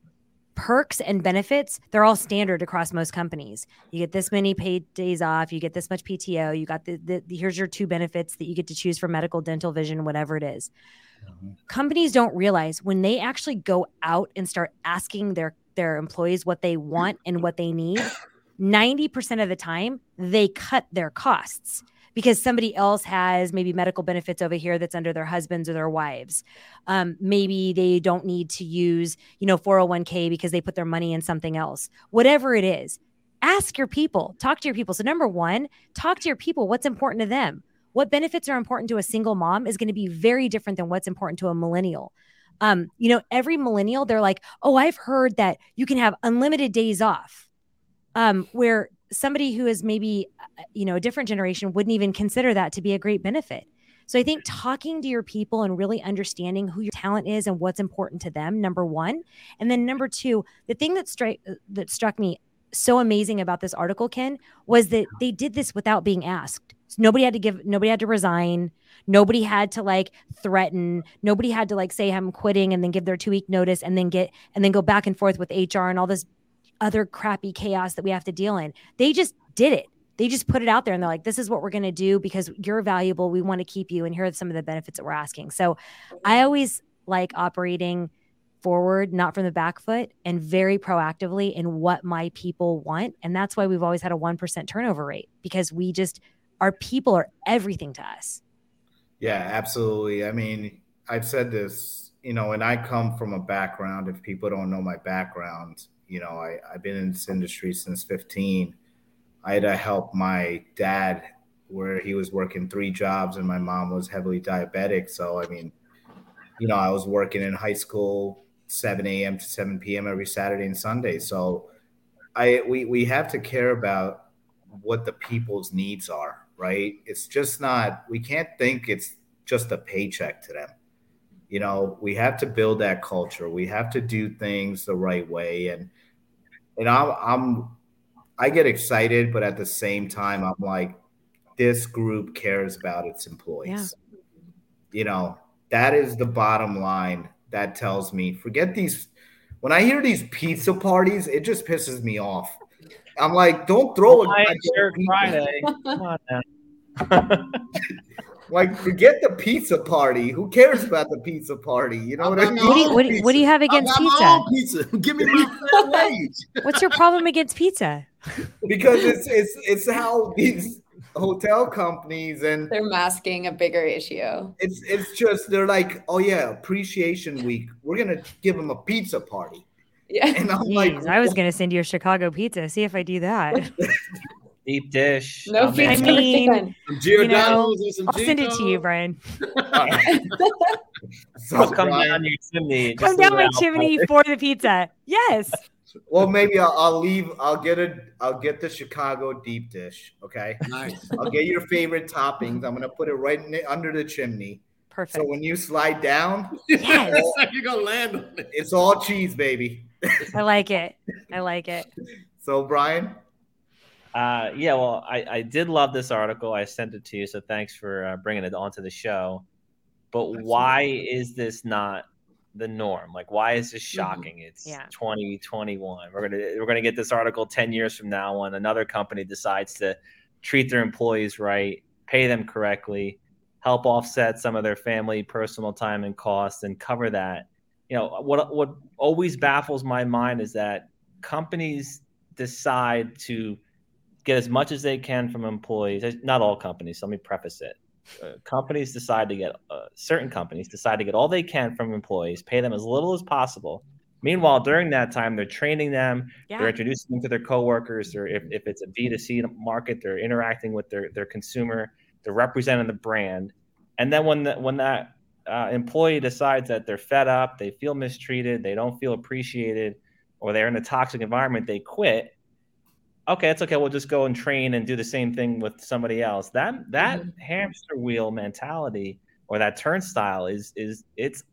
perks and benefits, they're all standard across most companies. You get this many paid days off, you get this much P T O, you got the, the, the here's your two benefits that you get to choose for medical, dental, vision, whatever it is. Mm-hmm. Companies don't realize when they actually go out and start asking their their employees what they want and what they need, ninety percent of the time they cut their costs because somebody else has maybe medical benefits over here that's under their husbands or their wives. Um, maybe they don't need to use, you know, four oh one k because they put their money in something else. Whatever it is, ask your people, talk to your people. So number one, talk to your people. What's important to them? What benefits are important to a single mom is going to be very different than what's important to a millennial. Um, you know, every millennial, they're like, oh, I've heard that you can have unlimited days off. Um, where somebody who is maybe, you know, a different generation wouldn't even consider that to be a great benefit. So I think talking to your people and really understanding who your talent is and what's important to them, number one. And then number two, the thing that struck that struck me so amazing about this article, Ken, was that they did this without being asked. So nobody had to give, nobody had to resign. Nobody had to like threaten. Nobody had to like say I'm quitting and then give their two week notice and then get, and then go back and forth with H R and all this other crappy chaos that we have to deal in. They just did it. They just put it out there and they're like, this is what we're going to do because you're valuable. We want to keep you. And here are some of the benefits that we're asking. So I always like operating forward, not from the back foot, and very proactively in what my people want. And that's why we've always had a one percent turnover rate, because we just, our people are everything to us. Yeah, absolutely. I mean, I've said this, you know, and I come from a background, if people don't know my background, you know, I, I've been in this industry since fifteen. I had to help my dad where he was working three jobs and my mom was heavily diabetic. So, I mean, you know, I was working in high school, seven a.m. to seven p.m. every Saturday and Sunday. So I we, we have to care about what the people's needs are, right? It's just not, we can't think it's just a paycheck to them. You know, we have to build that culture. We have to do things the right way. And And I'm, I'm I get excited, but at the same time, I'm like, this group cares about its employees. Yeah. You know, that is the bottom line. That tells me, forget these. When I hear these pizza parties, it just pisses me off. I'm like, don't throw a shirt Friday. Come on now. Like, forget the pizza party. Who cares about the pizza party? You know what I mean? What do you, what, do, what do you have against pizza? pizza? Give me my fair wage. What's your problem against pizza? Because it's it's it's how these hotel companies and they're masking a bigger issue. It's it's just they're like, oh yeah, appreciation week. We're gonna give them a pizza party. Yeah, and I'm Jeez, like, I was gonna send you a Chicago pizza. See if I do that. Deep dish. No oh, pizza. I mean, you know, some I'll send it to you, Brian. So I'll come Brian, down your chimney. Come down my chimney for the pizza. Yes. Well, maybe I'll, I'll leave. I'll get a. I'll get the Chicago deep dish. Okay. Nice. I'll get your favorite toppings. I'm gonna put it right in, under the chimney. Perfect. So when you slide down, yes, you're gonna land on it. It's all cheese, baby. I like it. I like it. So, Brian. Uh, yeah, well, I, I did love this article. I sent it to you, so thanks for uh, bringing it onto the show. But Absolutely. Why is this not the norm? Like, why is this shocking? Mm-hmm. It's yeah. twenty twenty-one. We're gonna we're gonna get this article ten years from now when another company decides to treat their employees right, pay them correctly, help offset some of their family, personal time and costs, and cover that. You know, what what always baffles my mind is that companies decide to get as much as they can from employees. Not all companies. So let me preface it. Uh, companies decide to get uh, certain companies decide to get all they can from employees, pay them as little as possible. Meanwhile, during that time, they're training them, yeah. they're introducing them to their coworkers, or if, if it's a B two C market, they're interacting with their, their consumer, they're representing the brand. And then when the, when that uh, employee decides that they're fed up, they feel mistreated, they don't feel appreciated, or they're in a toxic environment, they quit. Okay, it's okay. We'll just go and train and do the same thing with somebody else. That that mm-hmm. hamster wheel mentality or that turnstile is is it's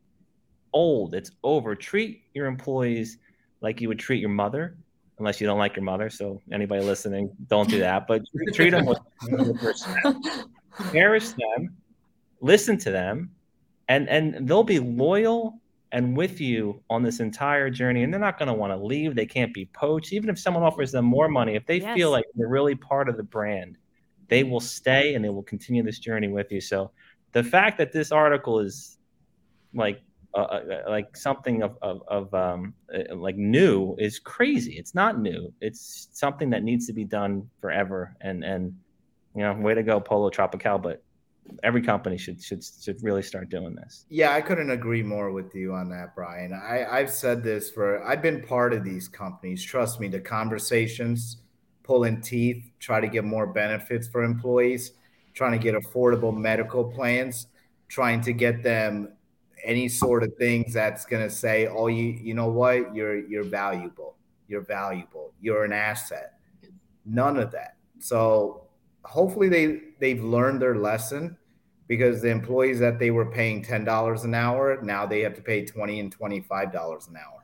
old. It's over. Treat your employees like you would treat your mother, unless you don't like your mother. So anybody listening, don't do that. But treat them with respect. Cherish them, listen to them, and and they'll be loyal and with you on this entire journey. And they're not going to want to leave. They can't be poached. Even if someone offers them more money, if they yes. feel like they're really part of the brand, they will stay and they will continue this journey with you. So the fact that this article is like, uh, like something of, of, of um, like new is crazy. It's not new. It's something that needs to be done forever. And, and, you know, way to go, Polo Tropical, but every company should should should really start doing this. Yeah, I couldn't agree more with you on that, Brian. I, I've said this for I've been part of these companies. Trust me, the conversations, pulling teeth, try to get more benefits for employees, trying to get affordable medical plans, trying to get them any sort of things that's gonna say, oh, you you know what, you're you're valuable, you're valuable, you're an asset. None of that. So hopefully they they've learned their lesson, because the employees that they were paying ten dollars an hour, now they have to pay twenty dollars and twenty-five dollars an hour.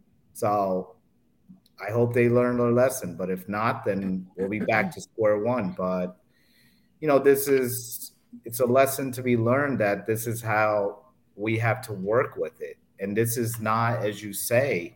So I hope they learn their lesson, but if not, then we'll be back to square one. But, you know, this is, it's a lesson to be learned that this is how we have to work with it. And this is not, as you say,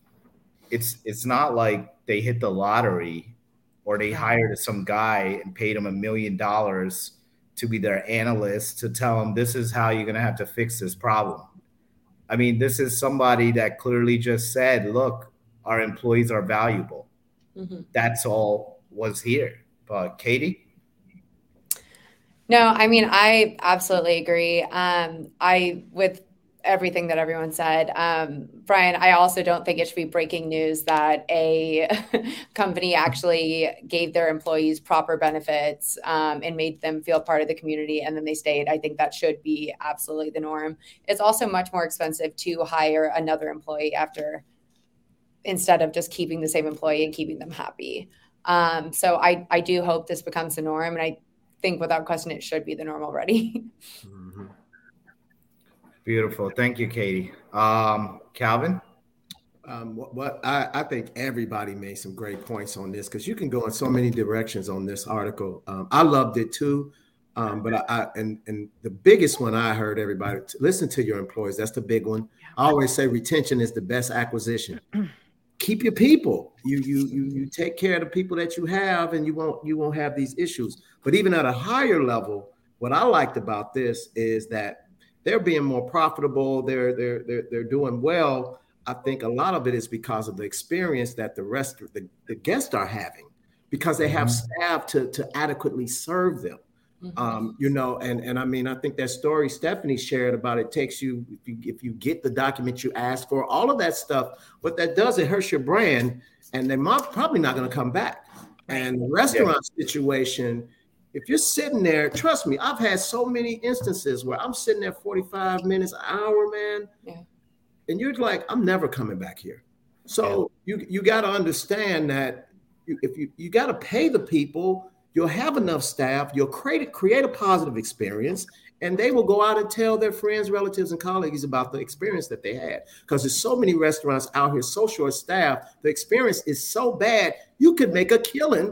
it's it's not like they hit the lottery or they hired some guy and paid him a million dollars to be their analyst to tell them this is how you're going to have to fix this problem. I mean, this is somebody that clearly just said, look, our employees are valuable. Mm-hmm. That's all was here. But Katie? No, I mean, I absolutely agree. Um, I, with everything that everyone said. Um, Brian, I also don't think it should be breaking news that a company actually gave their employees proper benefits um, and made them feel part of the community, and then they stayed. I think that should be absolutely the norm. It's also much more expensive to hire another employee after, instead of just keeping the same employee and keeping them happy. Um, so I, I do hope this becomes the norm, and I think without question it should be the norm already. Mm-hmm. Beautiful. Thank you, Katie. Um, Calvin? Um, what, what I, I think everybody made some great points on this because you can go in so many directions on this article. Um, I loved it too. Um, but I, I and and the biggest one I heard everybody listen to your employees. That's the big one. I always say retention is the best acquisition. Keep your people. You you you you take care of the people that you have, and you won't you won't have these issues. But even at a higher level, what I liked about this is that they're being more profitable. They're they're they're they're doing well. I think a lot of it is because of the experience that the rest of the, the guests are having, because they have staff to to adequately serve them. Mm-hmm. Um, you know, and and I mean, I think that story Stephanie shared about it takes you if you if you get the document you asked for, all of that stuff. What that does, it hurts your brand, and they're probably not going to come back. And the restaurant yeah. situation, if you're sitting there, trust me, I've had so many instances where I'm sitting there forty-five minutes, an hour, man, yeah. and you're like, I'm never coming back here. So yeah. you you got to understand that you, if you you got to pay the people. You'll have enough staff, you'll create, create a positive experience, and they will go out and tell their friends, relatives, and colleagues about the experience that they had. Because there's so many restaurants out here, so short staff, the experience is so bad, you could make a killing.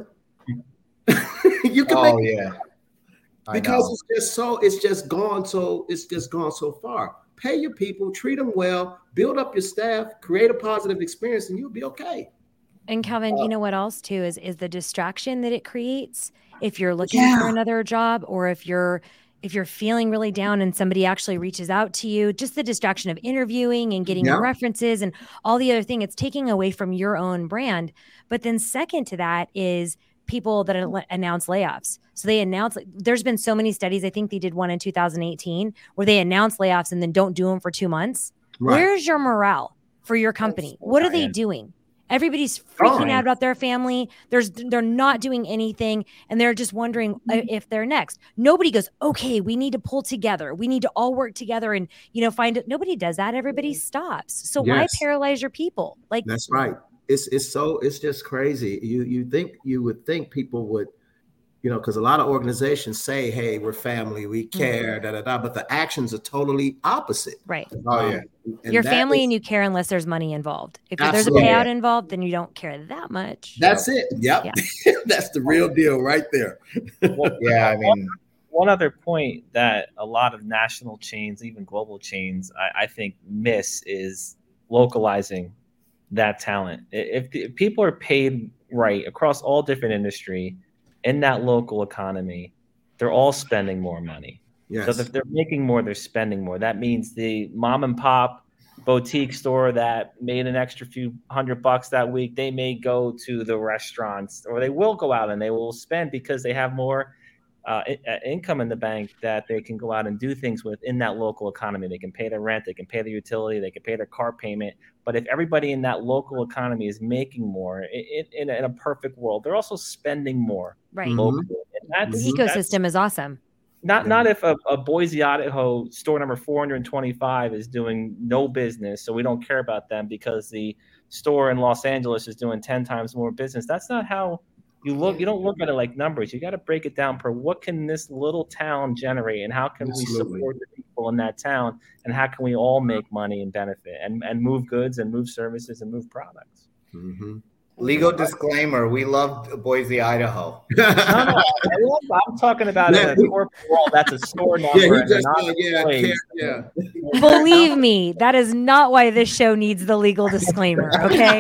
you could oh, make yeah. Because it's just so, it's just gone so, it's just gone so far. Pay your people, treat them well, build up your staff, create a positive experience, and you'll be okay. And Calvin, you know what else too is is the distraction that it creates if you're looking yeah. for another job, or if you're if you're feeling really down and somebody actually reaches out to you, just the distraction of interviewing and getting yeah. references and all the other thing, it's taking away from your own brand. But then second to that is people that announce layoffs. So they announce, there's been so many studies, I think they did one in two thousand eighteen where they announce layoffs and then don't do them for two months. Right. Where's your morale for your company? What are they doing? Everybody's freaking oh, out about their family. There's, they're not doing anything, and they're just wondering if they're next. Nobody goes, okay, we need to pull together. We need to all work together and, you know, find it. Nobody does that. Everybody stops. So yes. why paralyze your people? Like that's right. It's it's so it's just crazy. You you think you would think people would, you know, because a lot of organizations say, hey, we're family, we care, mm-hmm. da da da, but the actions are totally opposite. Right. Oh yeah. And Your family is, and you care unless there's money involved. If absolutely. There's a payout involved, then you don't care that much. That's it. Yep. Yeah. That's the real deal right there. Well, yeah, I mean, one other point that a lot of national chains, even global chains, I, I think miss is localizing that talent. If, if people are paid right across all different industry in that local economy, they're all spending more money. Yes. So if they're making more, they're spending more. That means the mom and pop boutique store that made an extra few hundred bucks that week, they may go to the restaurants, or they will go out and they will spend because they have more uh, income in the bank that they can go out and do things with in that local economy. They can pay their rent, they can pay their utility, they can pay their car payment. But if everybody in that local economy is making more, it, in, in a perfect world, they're also spending more. Right. Locally. And that's, the ecosystem that's, is awesome. Not yeah. not if a, a Boise, Idaho store number four hundred twenty-five is doing no business, so we don't care about them because the store in Los Angeles is doing ten times more business. That's not how you look. You don't look at it like numbers. You got to break it down per what can this little town generate, and how can Absolutely. we support the people in that town, and how can we all make money and benefit and, and move goods and move services and move products. Mm-hmm. Legal disclaimer: we love Boise, Idaho. no, no, I'm talking about yeah. in a corporate world. That's a store number. Yeah, he just, uh, yeah, yeah. Believe me, that is not why this show needs the legal disclaimer. Okay,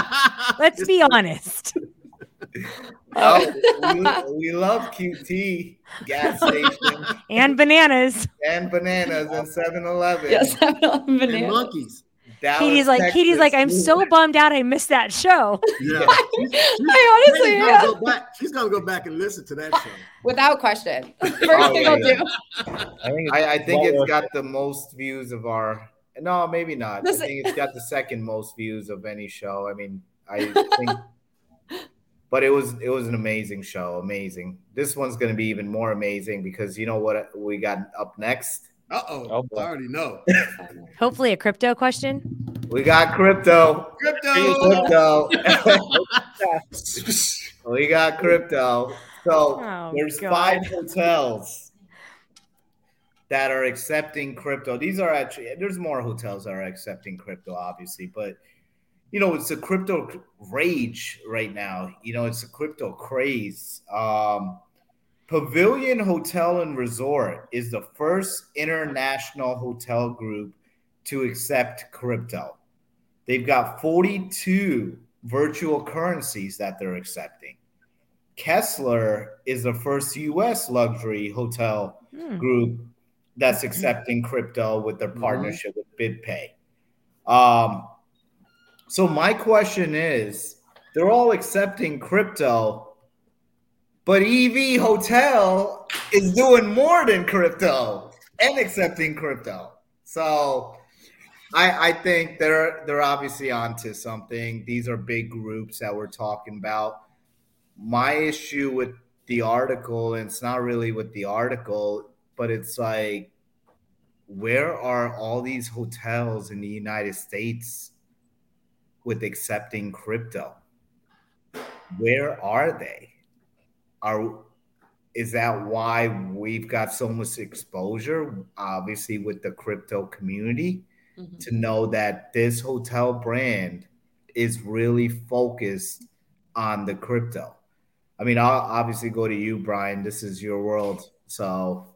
let's be honest. Oh, we, we love Q T gas station and bananas and bananas and seven eleven. Yes, seven eleven bananas. And monkeys. Dallas, Katie's like, Texas. Katie's like, I'm so bummed out I missed that show. Yeah. I honestly she's am. Gonna go back, she's gonna go back and listen to that show. Without question. First oh, thing yeah, I'll yeah. do. I think it's, I, I think it's got the most views of our no, maybe not. Listen. I think it's got the second most views of any show. I mean, I think but it was it was an amazing show. Amazing. This one's gonna be even more amazing because you know what we got up next? Uh-oh. Oh, I already know. Hopefully a crypto question. We got crypto. Crypto. Crypto. We got crypto. So oh, there's God. five hotels that are accepting crypto. These are actually, there's more hotels that are accepting crypto, obviously, but you know, it's a crypto rage right now. You know, it's a crypto craze. Um, Pavilion Hotel and Resort is the first international hotel group to accept crypto. They've got forty-two virtual currencies that they're accepting. Kessler is the first U S luxury hotel mm. group that's accepting crypto with their partnership mm-hmm. with BitPay. Um, so my question is, they're all accepting crypto, but E V Hotel is doing more than crypto and accepting crypto. So I, I think they're they're obviously onto something. These are big groups that we're talking about. My issue with the article, and it's not really with the article, but it's like, where are all these hotels in the United States with accepting crypto? Where are they? Are is that why we've got so much exposure, obviously, with the crypto community, mm-hmm. to know that this hotel brand is really focused on the crypto? I mean, I'll obviously go to you, Brian. This is your world. So,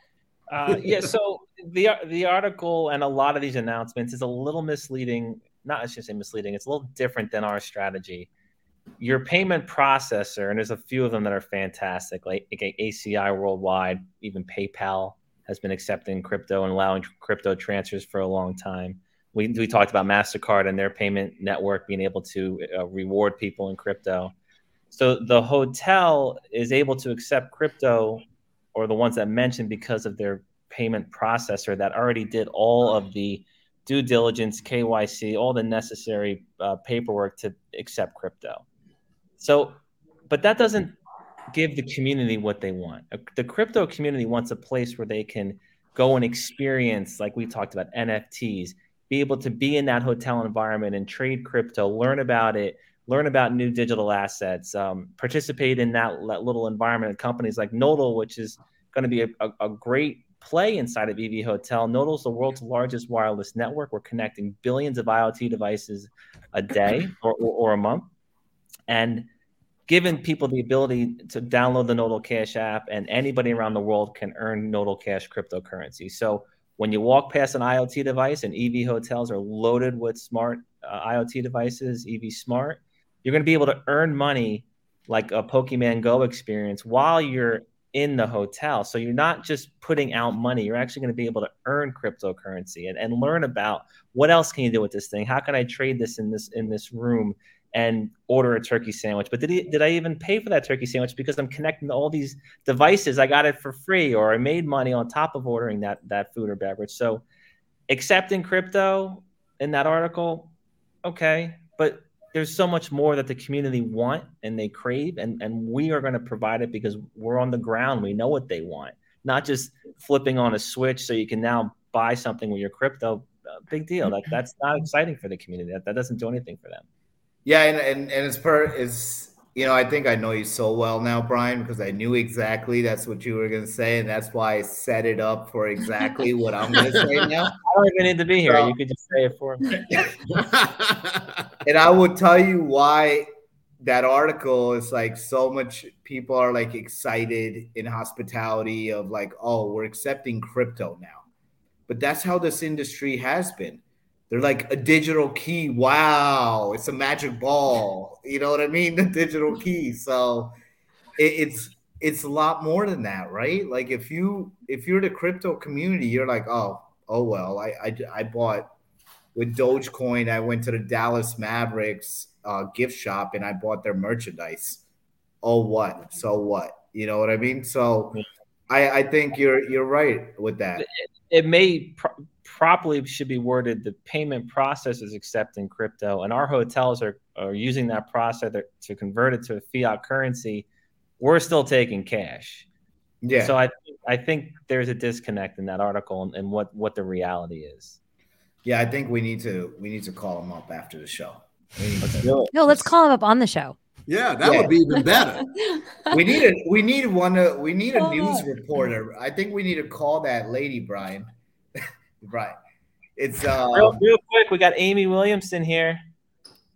uh, yeah. So the the article and a lot of these announcements is a little misleading. Not I should say misleading. It's a little different than our strategy. Your payment processor, and there's a few of them that are fantastic, like, like A C I Worldwide, even PayPal has been accepting crypto and allowing crypto transfers for a long time. We we talked about MasterCard and their payment network being able to uh, reward people in crypto. So the hotel is able to accept crypto, or the ones that mentioned, because of their payment processor that already did all of the due diligence, K Y C, all the necessary uh, paperwork to accept crypto. So, but that doesn't give the community what they want. The crypto community wants a place where they can go and experience, like we talked about, N F Ts, be able to be in that hotel environment and trade crypto, learn about it, learn about new digital assets, um, participate in that, that little environment. Companies like Nodal, which is going to be a, a, a great play inside of E V Hotel. Nodal is the world's largest wireless network. We're connecting billions of IoT devices a day or, or, or a month, and giving people the ability to download the Nodal Cash app, and anybody around the world can earn Nodal Cash cryptocurrency. So when you walk past an IoT device, and E V Hotels are loaded with smart uh, IoT devices, E V Smart, you're going to be able to earn money like a Pokemon Go experience while you're in the hotel. So you're not just putting out money. You're actually going to be able to earn cryptocurrency and, and learn about what else can you do with this thing? How can I trade this in this in this room and order a turkey sandwich? But did, he, did I even pay for that turkey sandwich because I'm connecting to all these devices? I got it for free, or I made money on top of ordering that, that food or beverage. So accepting crypto in that article, okay, but there's so much more that the community want and they crave, and, and we are going to provide it because we're on the ground. We know what they want, not just flipping on a switch so you can now buy something with your crypto. Uh, big deal. That that's not exciting for the community. That that doesn't do anything for them. Yeah, and and, and it's per is you know, I think I know you so well now, Brian, because I knew exactly that's what you were going to say, and that's why I set it up for exactly what I'm going to say now. I don't even need to be here. So, you could just say it for me. And I will tell you why that article is like so much people are like excited in hospitality of like, oh, we're accepting crypto now. But that's how this industry has been. They're like a digital key. Wow, it's a magic ball. You know what I mean? The digital key. So it, it's it's a lot more than that, right? Like if you if you're the crypto community, you're like, oh, oh well, I I, I bought with Dogecoin. I went to the Dallas Mavericks uh, gift shop and I bought their merchandise. Oh, what? So what? You know what I mean? So I I think you're you're right with that. It, it may. Pro- properly should be worded, the payment process is accepting crypto, and our hotels are, are using that process to convert it to a fiat currency. We're still taking cash. Yeah. So I I think there's a disconnect in that article and, and what, what the reality is. Yeah, I think we need to we need to call them up after the show. Let's do it. No, let's call them up on the show. Yeah, that yeah. would be even better. we need a we need one uh, we need a oh. news reporter. I think we need to call that lady, Brian. Right. It's uh real, real quick, we got Amy Williamson here.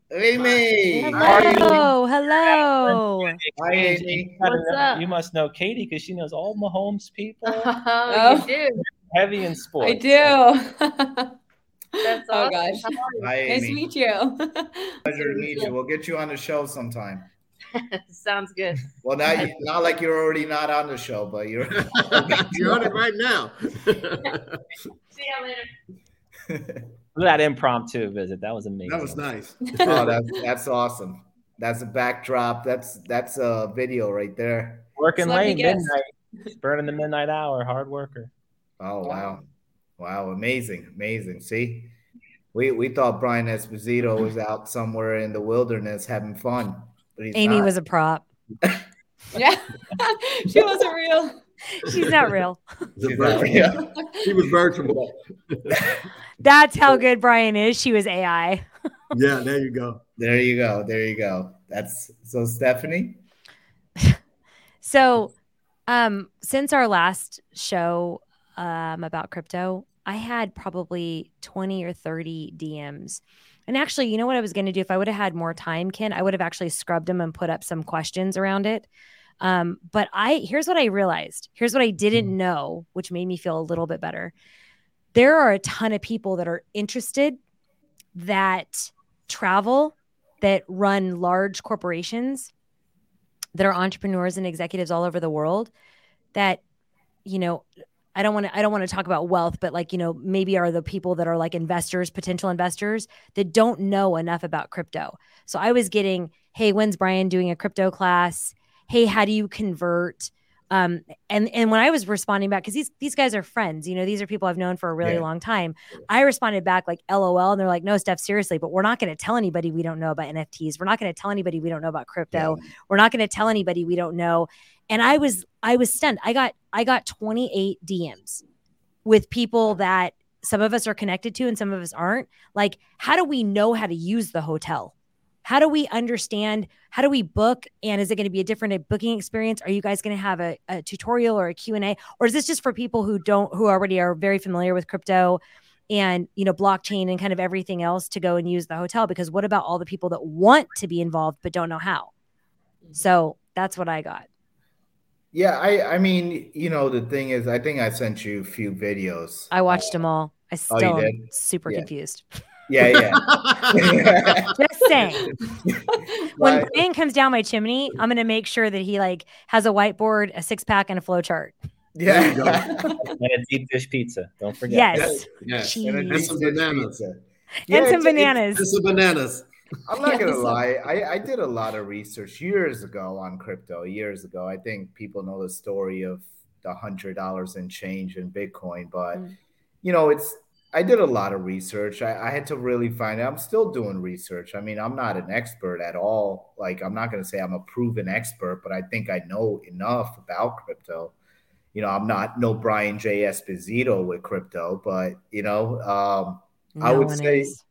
Amy. Hello, hello. Hi, Amy. What's up? You must know Katie because she knows all Mahomes people. Oh, you do. Heavy in sports. I do. That's Oh awesome. gosh. Hi, Nice to Amy. meet you. Pleasure to meet you. We'll get you on the show sometime. Sounds good. Well, now you, not like you're already not on the show, but you're You're on it right now. See you later. That impromptu visit, that was amazing. That was nice. Oh, that's that's awesome. That's a backdrop. That's that's a video right there. Working Celebrity late, guest. midnight, burning the midnight hour, hard worker. Oh wow, wow, amazing, amazing. See, we we thought Brian Esposito was out somewhere in the wilderness having fun, but he's Amy not. was a prop. Yeah. She wasn't real. She's not real. The She's not virtual. real. He was virtual. That's how good Brian is. She was A I. Yeah, there you go. There you go. There you go. That's so Stephanie. So, um, since our last show um, about crypto, I had probably twenty or thirty D Ms. And actually, you know what I was going to do? If I would have had more time, Ken, I would have actually scrubbed them and put up some questions around it. Um, but I here's what I realized. Here's what I didn't know, which made me feel a little bit better. There are a ton of people that are interested, that travel, that run large corporations, that are entrepreneurs and executives all over the world, that, you know, I don't want to, I don't want to talk about wealth, but like, you know, maybe are the people that are like investors, potential investors that don't know enough about crypto. So I was getting, hey, when's Brian doing a crypto class? Hey, how do you convert? Um, and, and when I was responding back, cause these, these guys are friends, you know, these are people I've known for a really Yeah. long time. I responded back like L O L, and they're like, no, Steph, seriously, but we're not going to tell anybody we don't know about N F Ts. We're not going to tell anybody we don't know about crypto. Yeah. We're not going to tell anybody we don't know. And I was, I was stunned. I got, I got twenty-eight D Ms with people that some of us are connected to and some of us aren't. Like, how do we know how to use the hotel? How do we understand? How do we book? And is it going to be a different booking experience? Are you guys going to have a, a tutorial or a Q and A? Or is this just for people who don't, who already are very familiar with crypto and, you know, blockchain and kind of everything else to go and use the hotel? Because what about all the people that want to be involved but don't know how? So that's what I got. Yeah, I I mean, you know, the thing is, I think I sent you a few videos. I watched them all. I Oh, you still am did? super Yeah. confused. Yeah, yeah. Just saying. When But- Brian comes down my chimney, I'm going to make sure that he like has a whiteboard, a six pack, and a flow chart. yeah. And a deep dish pizza. Don't forget. Yes. Yes. Cheese. And a And some deep dish bananas. pizza. And Yeah, some it's- it's- bananas. And some bananas. I'm not gonna Yes. lie. I, I did a lot of research years ago on crypto. Years ago, I think people know the story of the hundred dollars in change in Bitcoin, but Mm. you know, it's. I did a lot of research. I, I had to really find out. I'm still doing research. I mean, I'm not an expert at all. Like, I'm not gonna say I'm a proven expert, but I think I know enough about crypto. You know, I'm not no Brian J. Esposito with crypto, but you know, um, I No would one say- is.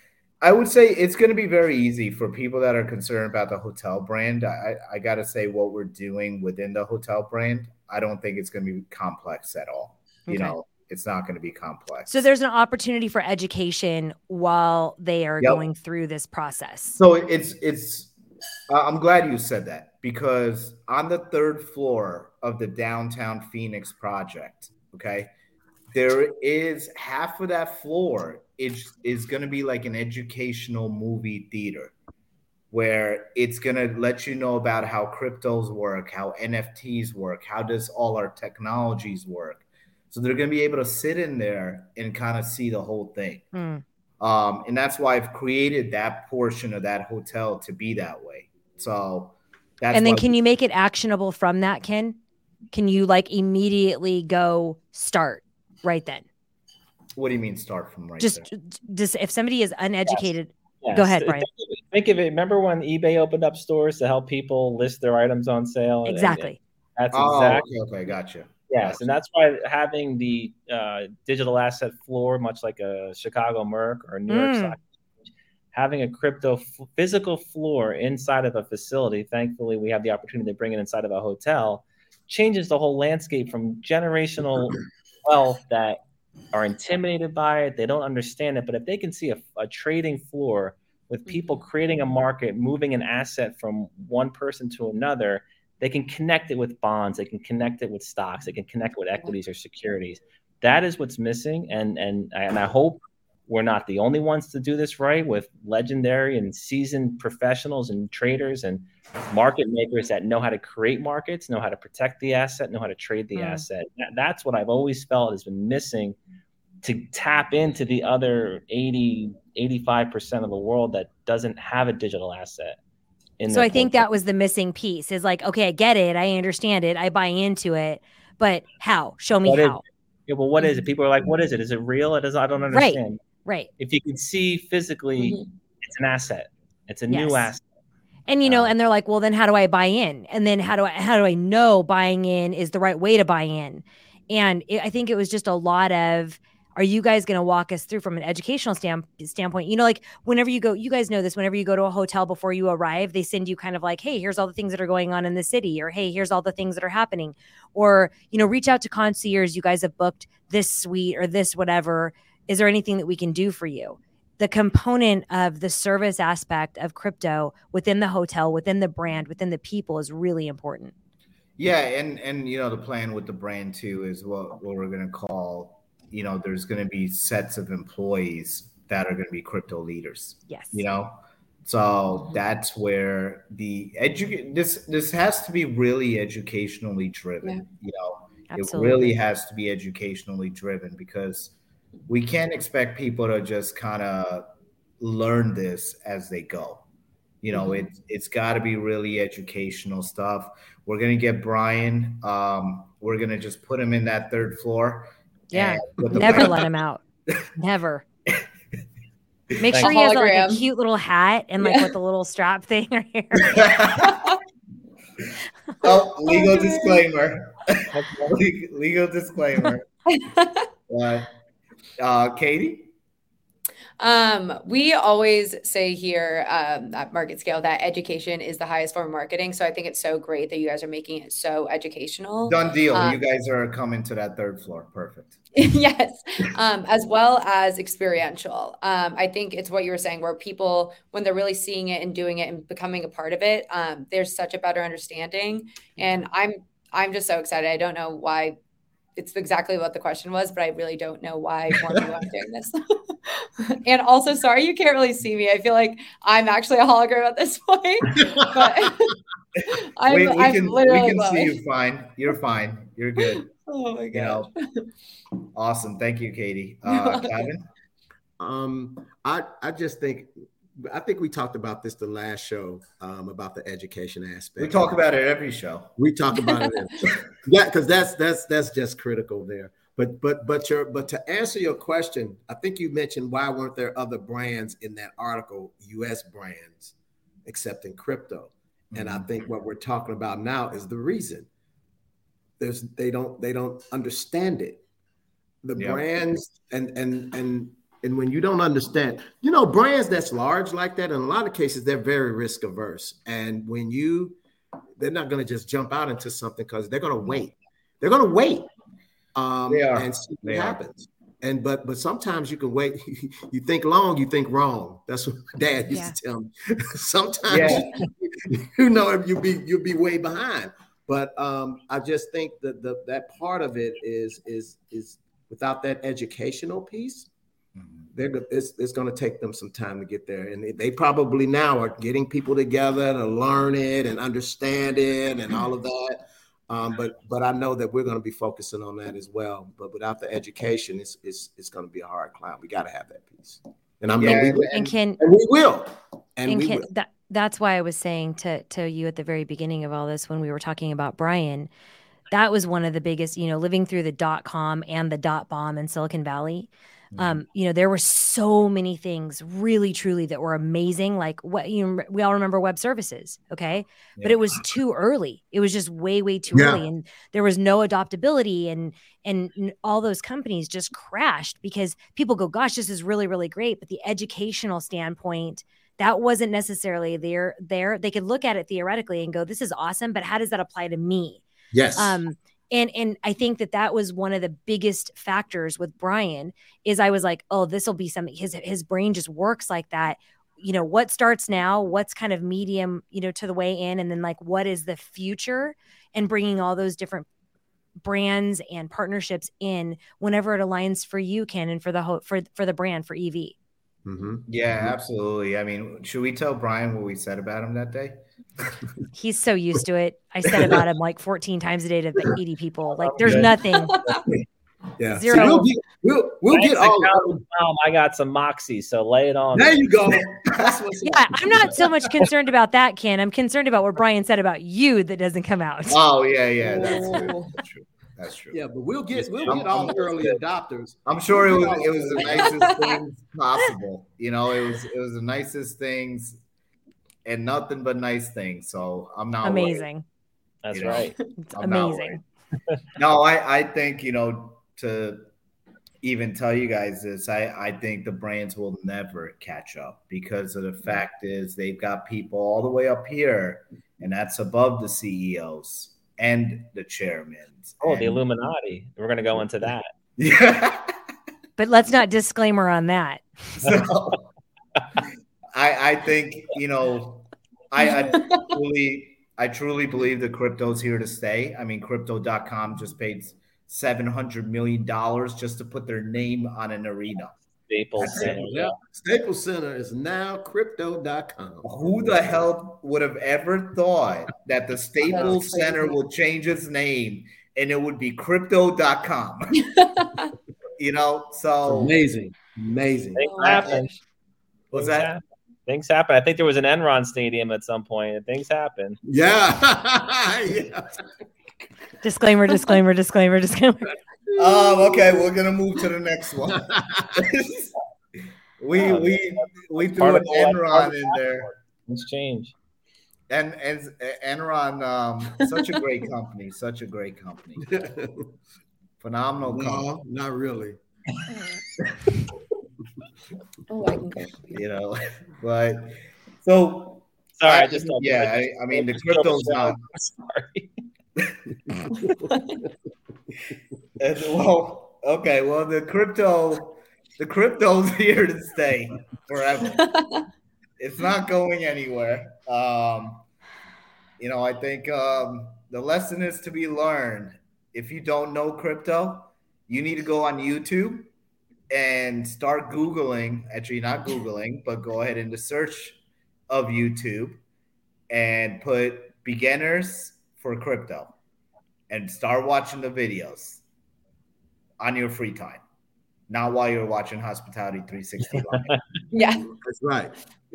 I would say it's going to be very easy for people that are concerned about the hotel brand. I, I got to say what we're doing within the hotel brand, I don't think it's going to be complex at all. You Okay. know, it's not going to be complex. So there's an opportunity for education while they are Yep. going through this process. So it's it's. Uh, I'm glad you said that because on the third floor of the downtown Phoenix project, okay, there is half of that floor is is going to be like an educational movie theater where it's going to let you know about how cryptos work, how N F Ts work, how does all our technologies work. So they're going to be able to sit in there and kind of see the whole thing. Mm. Um, and that's why I've created that portion of that hotel to be that way. So that's And then why- can you make it actionable from that, Ken? Can you like immediately go start right then? what do you mean start from right Just, there? just if somebody is uneducated, Yes. Go ahead, Brian. Think of it- Think of it. Remember when eBay opened up stores to help people list their items on sale? And- exactly. That's Oh, exactly. okay, okay, gotcha. Yes, and that's why having the uh, digital asset floor, much like a Chicago Merc or New York Mm. Stock Exchange, having a crypto f- physical floor inside of a facility, thankfully we have the opportunity to bring it inside of a hotel, changes the whole landscape from generational wealth that are intimidated by it. They don't understand it. But if they can see a, a trading floor with people creating a market, moving an asset from one person to another, they can connect it with bonds, they can connect it with stocks, they can connect it with equities or securities. That is what's missing. And, and, and I hope we're not the only ones to do this right, with legendary and seasoned professionals and traders and market makers that know how to create markets, know how to protect the asset, know how to trade the mm. asset. That, that's what I've always felt has been missing to tap into the other eighty, eighty-five percent of the world that doesn't have a digital asset. In so I think that was the missing piece, is like, okay, I get it. I understand it. I buy into it, but how? Show me what how. Is, yeah, well, what is it? People are like, what is it? Is it real? It is. I don't understand. Right. Right. If you can see physically, mm-hmm. it's an asset. It's a yes. new asset. And, you know, um, and they're like, well, then how do I buy in? And then how do I, how do I know buying in is the right way to buy in? And it, I think it was just a lot of, are you guys going to walk us through from an educational stand, standpoint? You know, like whenever you go, you guys know this, whenever you go to a hotel before you arrive, they send you kind of like, hey, here's all the things that are going on in the city, or, hey, here's all the things that are happening, or, you know, reach out to concierge. You guys have booked this suite or this, whatever. Is there anything that we can do for you? The component of the service aspect of crypto within the hotel, within the brand, within the people is really important. Yeah. And, and, you know, the plan with the brand too is what, what we're going to call, you know, there's going to be sets of employees that are going to be crypto leaders. Yes. You know, so that's where the edu- this, this has to be really educationally driven, yeah. you know, Absolutely. It really has to be educationally driven, because we can't expect people to just kind of learn this as they go. You know, mm-hmm. it, it's got to be really educational stuff. We're going to get Brian. Um, we're going to just put him in that third floor. Yeah. Never let him out. Never. Make sure he has like a cute little hat and like yeah. with the little strap thing right here. Oh, legal disclaimer. legal, legal disclaimer. Uh, Uh, Katie? Um, we always say here um, at Market Scale that education is the highest form of marketing. So I think it's so great that you guys are making it so educational. Done deal. Um, you guys are coming to that third floor. Perfect. Yes. Um, as well as experiential. Um, I think it's what you were saying, where people, when they're really seeing it and doing it and becoming a part of it, um, there's such a better understanding. And I'm, I'm just so excited. I don't know why. It's exactly what the question was, but I really don't know why more people are doing this. And also, sorry, you can't really see me. I feel like I'm actually a hologram at this point. But I'm, we, we I'm can, literally we can glowing. see you fine. You're fine. You're good. Oh my God. You know? Awesome. Thank you, Katie. Uh, Kevin? Um, I, I just think, I think we talked about this the last show um, about the education aspect. We talk about it every show. We talk about it. Every yeah, because that's that's that's just critical there. But but but your but to answer your question, I think you mentioned why weren't there other brands in that article, U S brands, except in crypto. Mm-hmm. And I think what we're talking about now is the reason. There's they don't they don't understand it. The yep. brands and and and. And when you don't understand, you know, brands that's large like that, in a lot of cases, they're very risk averse. And when you, they're not going to just jump out into something, because they're going to wait. They're going to wait um, they are. and see what they happens. Are. And but but sometimes you can wait. You think long, you think wrong. That's what Dad used yeah. to tell me. Sometimes yeah. you know you'll be you'll be way behind. But um, I just think that the that part of it is is is without that educational piece. They're, it's, it's going to take them some time to get there. And they, they probably now are getting people together to learn it and understand it and all of that. Um, but but I know that we're going to be focusing on that as well. But without the education, it's it's, it's going to be a hard climb. We got to have that piece. And I'm yeah, we, and, and can and we will. And, and we can, will. That, that's why I was saying to to you at the very beginning of all this, when we were talking about Brian, that was one of the biggest, you know, living through the dot com and the dot bomb in Silicon Valley. Um, you know, there were so many things really, truly that were amazing. Like what, you know, we all remember web services. Okay. Yeah. But it was too early. It was just way, way too yeah. early. And there was no adoptability, and, and all those companies just crashed because people go, gosh, this is really, really great. But the educational standpoint, that wasn't necessarily there, there. They could look at it theoretically and go, this is awesome, but how does that apply to me? Yes. Um, And and I think that that was one of the biggest factors with Brian, is I was like, oh, this will be something. His his brain just works like that. you know, what starts now, what's kind of medium, you know, to the way in, and then like what is the future, and bringing all those different brands and partnerships in whenever it aligns for you, Ken, and for the whole, for for the brand, for E V. Mm-hmm. Yeah, Mm-hmm. absolutely. I mean, should we tell Brian what we said about him that day? He's so used to it. I said about him like fourteen times a day to the eighty people. Like, I'm there's good. nothing. Yeah. Zero. See, we'll get, we'll, we'll Thanks get to all. Count Mom, I got some moxie, so lay it on. There me. you go. That's what's Yeah, I'm not so much concerned about that, Ken. I'm concerned about what Brian said about you that doesn't come out. Oh yeah, yeah, that's true. That's true. That's true. Yeah, but we'll get we'll I'm- get all I'm- the early adopters. I'm sure it was it was the nicest things possible. You know, it was it was the nicest things and nothing but nice things. So I'm not worried. Amazing. That's You know, right. It's I'm not amazing. No, I, I think, you know, to even tell you guys this, I, I think the brands will never catch up, because of the fact is they've got people all the way up here, and that's above the C E Os and the chairmen. Oh, and, the Illuminati. We're going to go into that. Yeah. But let's not disclaimer on that. So I, I think, you know, I, I truly I truly believe that crypto's here to stay. I mean, crypto dot com just paid seven hundred million dollars just to put their name on an arena. Staples Center. Yeah. Staples Center is now crypto dot com. Who the hell would have ever thought that the Staples That's Center crazy. will change its name and it would be crypto dot com? You know, so Amazing. Amazing. Things I- happen. was Things that happen. Things happen. I think there was an Enron stadium at some point, and things happen. Yeah. Yeah. Disclaimer, disclaimer, disclaimer, disclaimer. Um, okay, we're gonna move to the next one. we we we threw Part an of the- part of Enron in there. Things change. And and Enron, um, such a great company, such a great company, phenomenal company. No, not really. Oh, I can go. You know, but so Sorry, I, I- just don't yeah, I, I mean the crypto's not. Sorry. And, well, okay, well the crypto, the crypto's here to stay forever. It's not going anywhere. Um, you know, I think um, the lesson is to be learned. If you don't know crypto, you need to go on YouTube and start Googling. Actually, not Googling, but go ahead into search of YouTube and put beginners for crypto and start watching the videos on your free time, not while you're watching Hospitality three sixty Live. Yeah, That's right.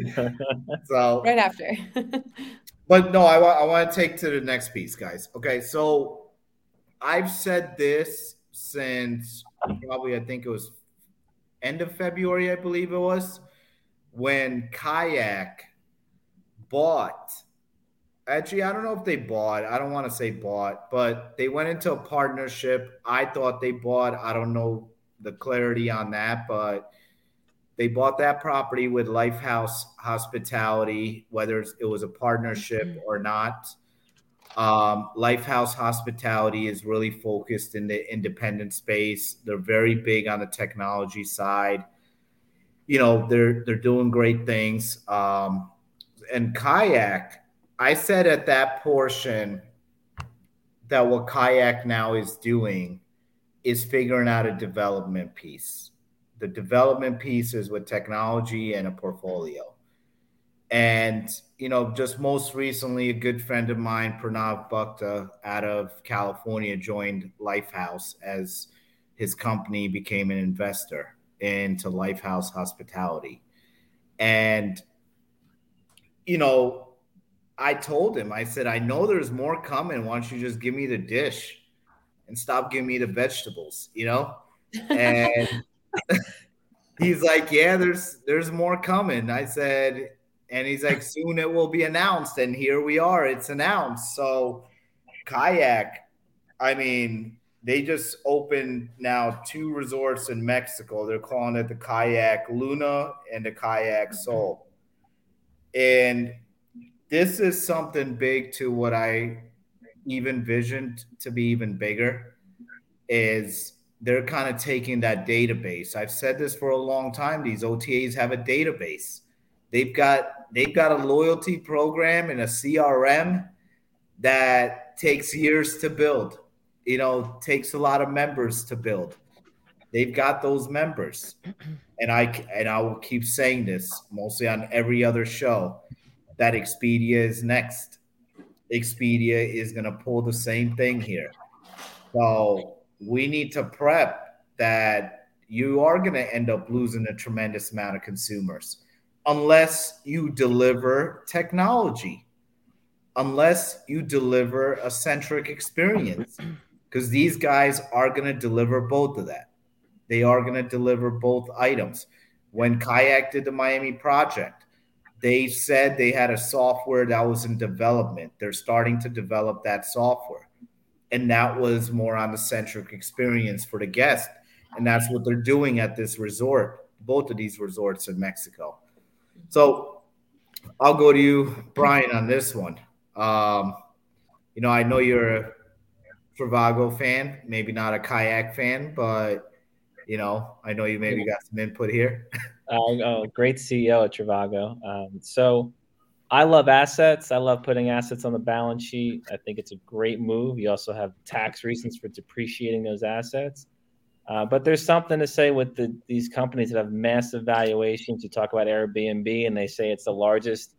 So, right after. but no, I want I want to take to the next piece, guys. Okay, so I've said this since probably I think it was end of February, I believe it was, when Kayak bought. Actually, I don't know if they bought. I don't want to say bought, but they went into a partnership. I thought they bought. I don't know the clarity on that, but they bought that property with Lifehouse Hospitality, whether it was a partnership or not. Um, Lifehouse Hospitality is really focused in the independent space. They're very big on the technology side. You know, they're they're doing great things. Um, and Kayak, I said at that portion that what Kayak now is doing is figuring out a development piece. The development piece is with technology and a portfolio. And, you know, just most recently, a good friend of mine, Pranav Bhakta, out of California, joined Lifehouse as his company became an investor into Lifehouse Hospitality. And, you know, I told him, I said, I know there's more coming. Why don't you just give me the dish and stop giving me the vegetables, you know? And he's like, yeah, there's there's more coming. I said, and he's like, soon it will be announced. And here we are. It's announced. So Kayak, I mean, they just opened now two resorts in Mexico. They're calling it the Kayak Luna and the Kayak Sol. And this is something big to what I even envisioned to be even bigger, is they're kind of taking that database. I've said this for a long time. These O T As have a database They've got they've got a loyalty program and a C R M that takes years to build. You know, takes a lot of members to build. They've got those members, and I and I will keep saying this mostly on every other show that Expedia is next. Expedia is going to pull the same thing here. So we need to prep that you are going to end up losing a tremendous amount of consumers unless you deliver technology, unless you deliver a centric experience, because these guys are going to deliver both of that. They are going to deliver both items. When Kayak did the Miami project, they said they had a software that was in development. They're starting to develop that software. And that was more on the centric experience for the guest. And that's what they're doing at this resort, both of these resorts in Mexico. So I'll go to you, Brian, on this one. Um, you know, I know you're a Trivago fan, maybe not a Kayak fan, but, you know, I know you maybe got some input here. uh, oh, great C E O at Trivago. Um, so I love assets. I love putting assets on the balance sheet. I think it's a great move. You also have tax reasons for depreciating those assets. Uh, but there's something to say with the, these companies that have massive valuations. You talk about Airbnb, and they say it's the largest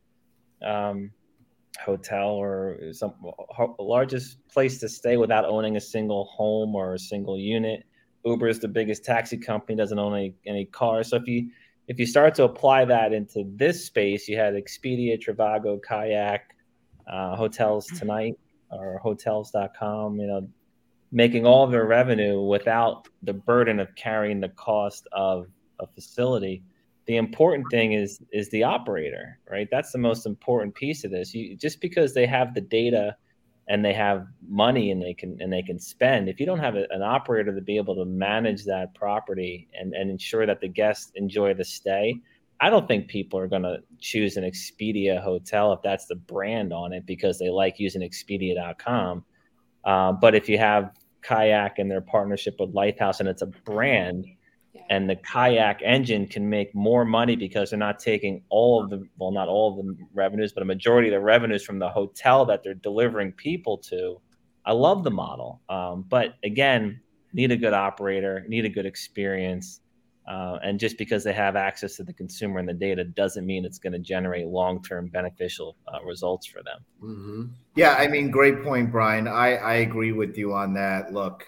um, hotel or some ho- largest place to stay without owning a single home or a single unit. Uber is the biggest taxi company, doesn't own any, any cars. So if you if you start to apply that into this space, you had Expedia, Trivago, Kayak, uh, Hotels Tonight, or hotels dot com, you know, making all of their revenue without the burden of carrying the cost of a facility. The important thing is is the operator, right? That's the most important piece of this. You, just because they have the data and they have money and they can and they can spend, if you don't have a, an operator to be able to manage that property and, and ensure that the guests enjoy the stay, I don't think people are going to choose an Expedia hotel if that's the brand on it because they like using Expedia dot com. Uh, but if you have Kayak and their partnership with Lighthouse and it's a brand, yeah. and the Kayak engine can make more money because they're not taking all of the, well, not all of the revenues, but a majority of the revenues from the hotel that they're delivering people to. I love the model. Um, but again, need a good operator, need a good experience. Uh, and just because they have access to the consumer and the data doesn't mean it's going to generate long-term beneficial uh, results for them. Mm-hmm. Yeah, I mean, great point, Brian. I, I agree with you on that. Look,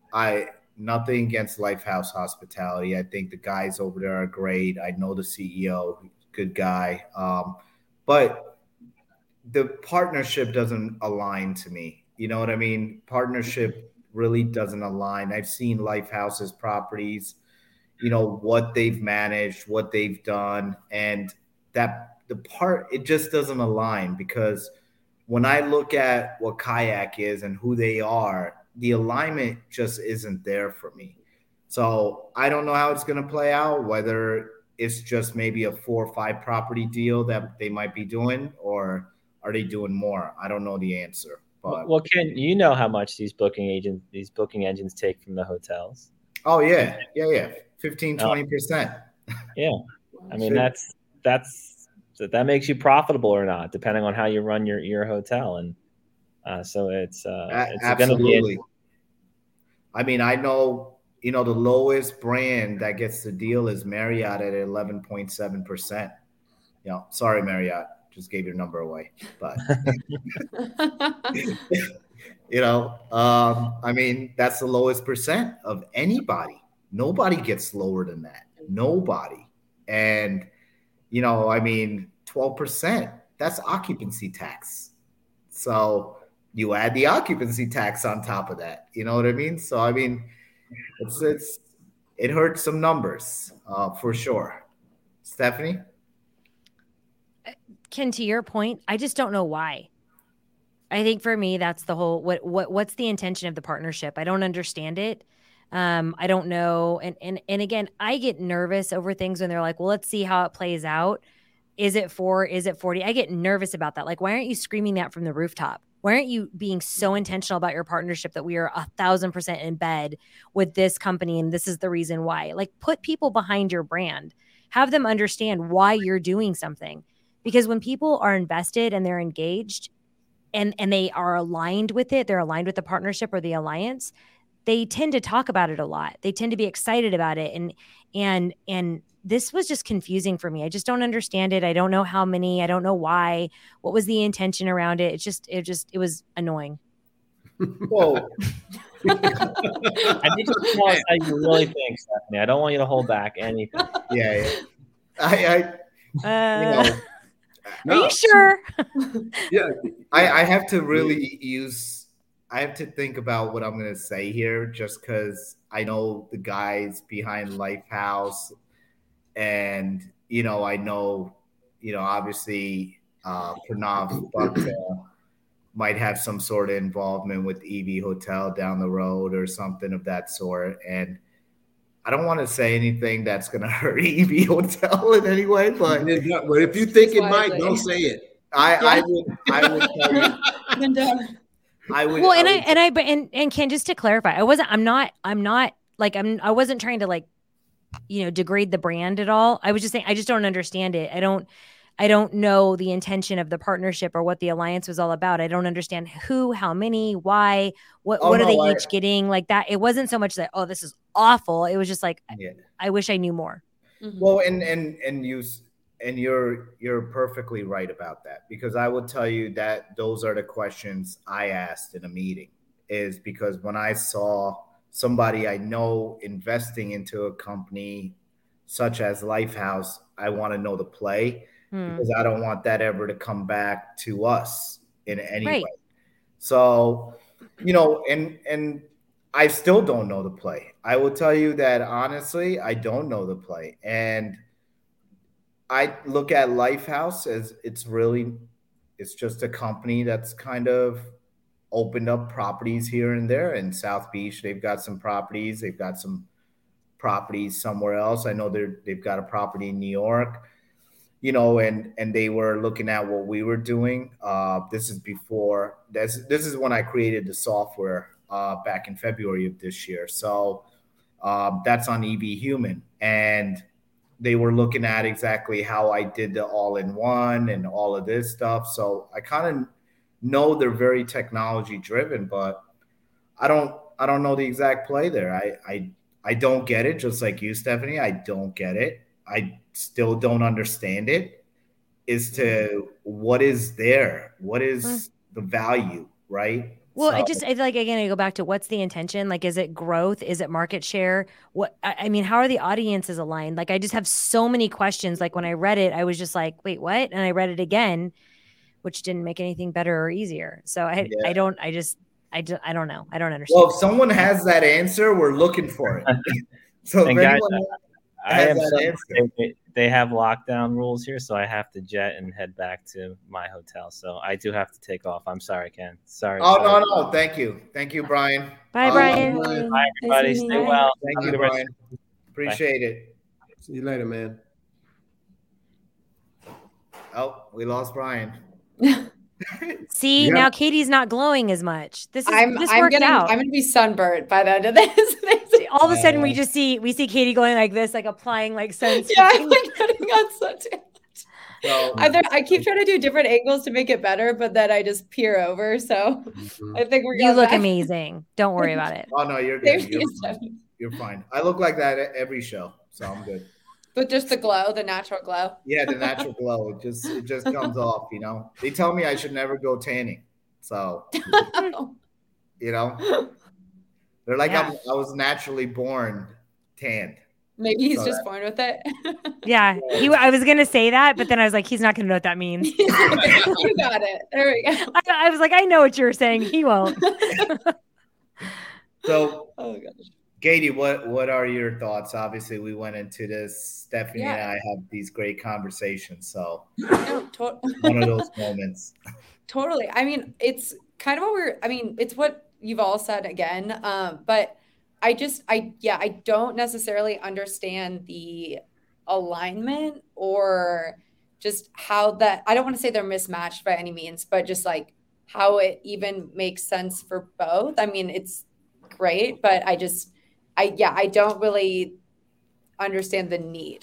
I nothing against Lifehouse Hospitality. I think the guys over there are great. I know the C E O, good guy. Um, but the partnership doesn't align to me. You know what I mean? Partnership really doesn't align. I've seen Lifehouse's properties, you know, what they've managed, what they've done, and that the part, it just doesn't align because when I look at what Kayak is and who they are, the alignment just isn't there for me. So I don't know how it's going to play out, whether it's just maybe a four or five property deal that they might be doing, or are they doing more? I don't know the answer. But well, Ken, you know how much these booking agents, these booking engines take from the hotels. Oh yeah. Yeah. Yeah. fifteen, twenty percent. Yeah. I mean, that's, that's, that makes you profitable or not, depending on how you run your, your hotel. And uh, so it's, uh, it's absolutely. Gonna be I mean, I know, you know, the lowest brand that gets the deal is Marriott at eleven point seven percent. You know, sorry, Marriott, just gave your number away, but you know, um, I mean, that's the lowest percent of anybody. Nobody gets lower than that. Nobody. And, you know, I mean, twelve percent, that's occupancy tax. So you add the occupancy tax on top of that. You know what I mean? So, I mean, it's, it's, it hurts some numbers uh, for sure. Stephanie? Ken, to your point, I just don't know why. I think for me, that's the whole, what, what, what's the intention of the partnership? I don't understand it. Um, I don't know. And, and, and again, I get nervous over things when they're like, well, let's see how it plays out. Is it four? Is it forty? I get nervous about that. Like, why aren't you screaming that from the rooftop? Why aren't you being so intentional about your partnership that we are a thousand percent in bed with this company? And this is the reason why. Like, put people behind your brand. have them understand why you're doing something. Because when people are invested and they're engaged and, and they are aligned with it, they're aligned with the partnership or the alliance, they tend to talk about it a lot. They tend to be excited about it. And, and, and this was just confusing for me. I just don't understand it. I don't know how many, I don't know why, what was the intention around it. It's just, it just, it was annoying. Whoa. I need you to tell us how you really think, Stephanie. I don't want you to hold back anything. Yeah, yeah. I, I Uh, you know, are No, you sure? Yeah. I, I have to really use, I have to think about what I'm going to say here just because I know the guys behind Lifehouse and, you know, I know, you know, obviously uh, Pranav Bucktail might have some sort of involvement with E V Hotel down the road or something of that sort. And I don't want to say anything that's going to hurt E V Hotel in any way, but But if you think it might, Wisely. don't say it. I, Yeah. I would, I would tell you, Then don't. I would. Well, and I, would- and I, but, and, and Ken, just to clarify, I wasn't, I'm not, I'm not like, I'm, I wasn't trying to like, you know, degrade the brand at all. I was just saying, I just don't understand it. I don't, I don't know the intention of the partnership or what the alliance was all about. I don't understand who, how many, why, what, Oh, what are no, they I- each getting like that. It wasn't so much that, oh, this is awful. It was just like, yeah. I wish I knew more. Mhm. Well, and and and you s- and you're you're perfectly right about that because I would tell you that those are the questions I asked in a meeting is because when I saw somebody I know investing into a company such as Lifehouse, I want to know the play Hmm. because I don't want that ever to come back to us in any Right. way. So, you know, and and I still don't know the play. I will tell you that honestly, I don't know the play. And I look at Lifehouse as it's really it's just a company that's kind of opened up properties here and there in South Beach. They've got some properties, they've got some properties somewhere else. I know they're they've got a property in New York. You know, and and they were looking at what we were doing. Uh, this is before this. This is when I created the software uh, back in February of this year. So um, that's on E V Human, and they were looking at exactly how I did the all-in-one and all of this stuff. So I kind of know they're very technology driven, but I don't I don't know the exact play there. I I I don't get it. Just like you, Stephanie, I don't get it. I still don't understand it as to what is there, what is the value, right? Well, So- I just I feel like again, I go back to what's the intention? Like, is it growth? Is it market share? What I, I mean, how are the audiences aligned? Like, I just have so many questions. Like when I read it, I was just like, wait, what? And I read it again, which didn't make anything better or easier. So I Yeah. I don't I just I just I don't know. I don't understand. well, if someone has that answer, we're looking for it. So if And guys, anyone I has am that so- answer. they, they have lockdown rules here, so I have to jet and head back to my hotel. So I do have to take off. I'm sorry, Ken. Sorry. Oh sorry. no, no, thank you, thank you, Brian. Bye, Uh, Brian. Brian. Bye, everybody. Nice Stay meeting you. well. Thank Have a you, good rest- Brian. Appreciate it. See you later, man. Oh, we lost Brian. See, Yeah. now Katie's not glowing as much. This is I'm this I'm worked getting out. I'm gonna be sunburnt by the end of this. All of a sudden, we Uh, just see we see Katie going like this, like applying like sunscreen. yeah, I'm like putting on suntan. So Either I keep trying to do different angles to make it better, but then I just peer over. So Mhm. I think we're You going look back. amazing. Don't worry about it. oh no, you're There good. he You're is, fine. Stephanie. You're fine. I look like that at every show, so I'm good. But just the glow, the natural glow. Yeah, the natural glow. It just it just comes off, you know. They tell me I should never go tanning. So, you know, they're like Yeah. I'm, I was naturally born tanned. Maybe he's So just born with it. Yeah, he. I was gonna say that, but then I was like, he's not gonna know what that means. You got it. There we go. I, I was like, I know what you're saying. He won't. So, Oh gosh. Katie, what what are your thoughts? Obviously, we went into this. Stephanie and Yeah. I have these great conversations. So, No, to- one of those moments. Totally. I mean, it's kind of what we're, I mean, it's what you've all said again. Um, but I just, I, yeah, I don't necessarily understand the alignment or just how that, I don't want to say they're mismatched by any means, but just like how it even makes sense for both. I mean, it's great, but I just, I, yeah, I don't really understand the need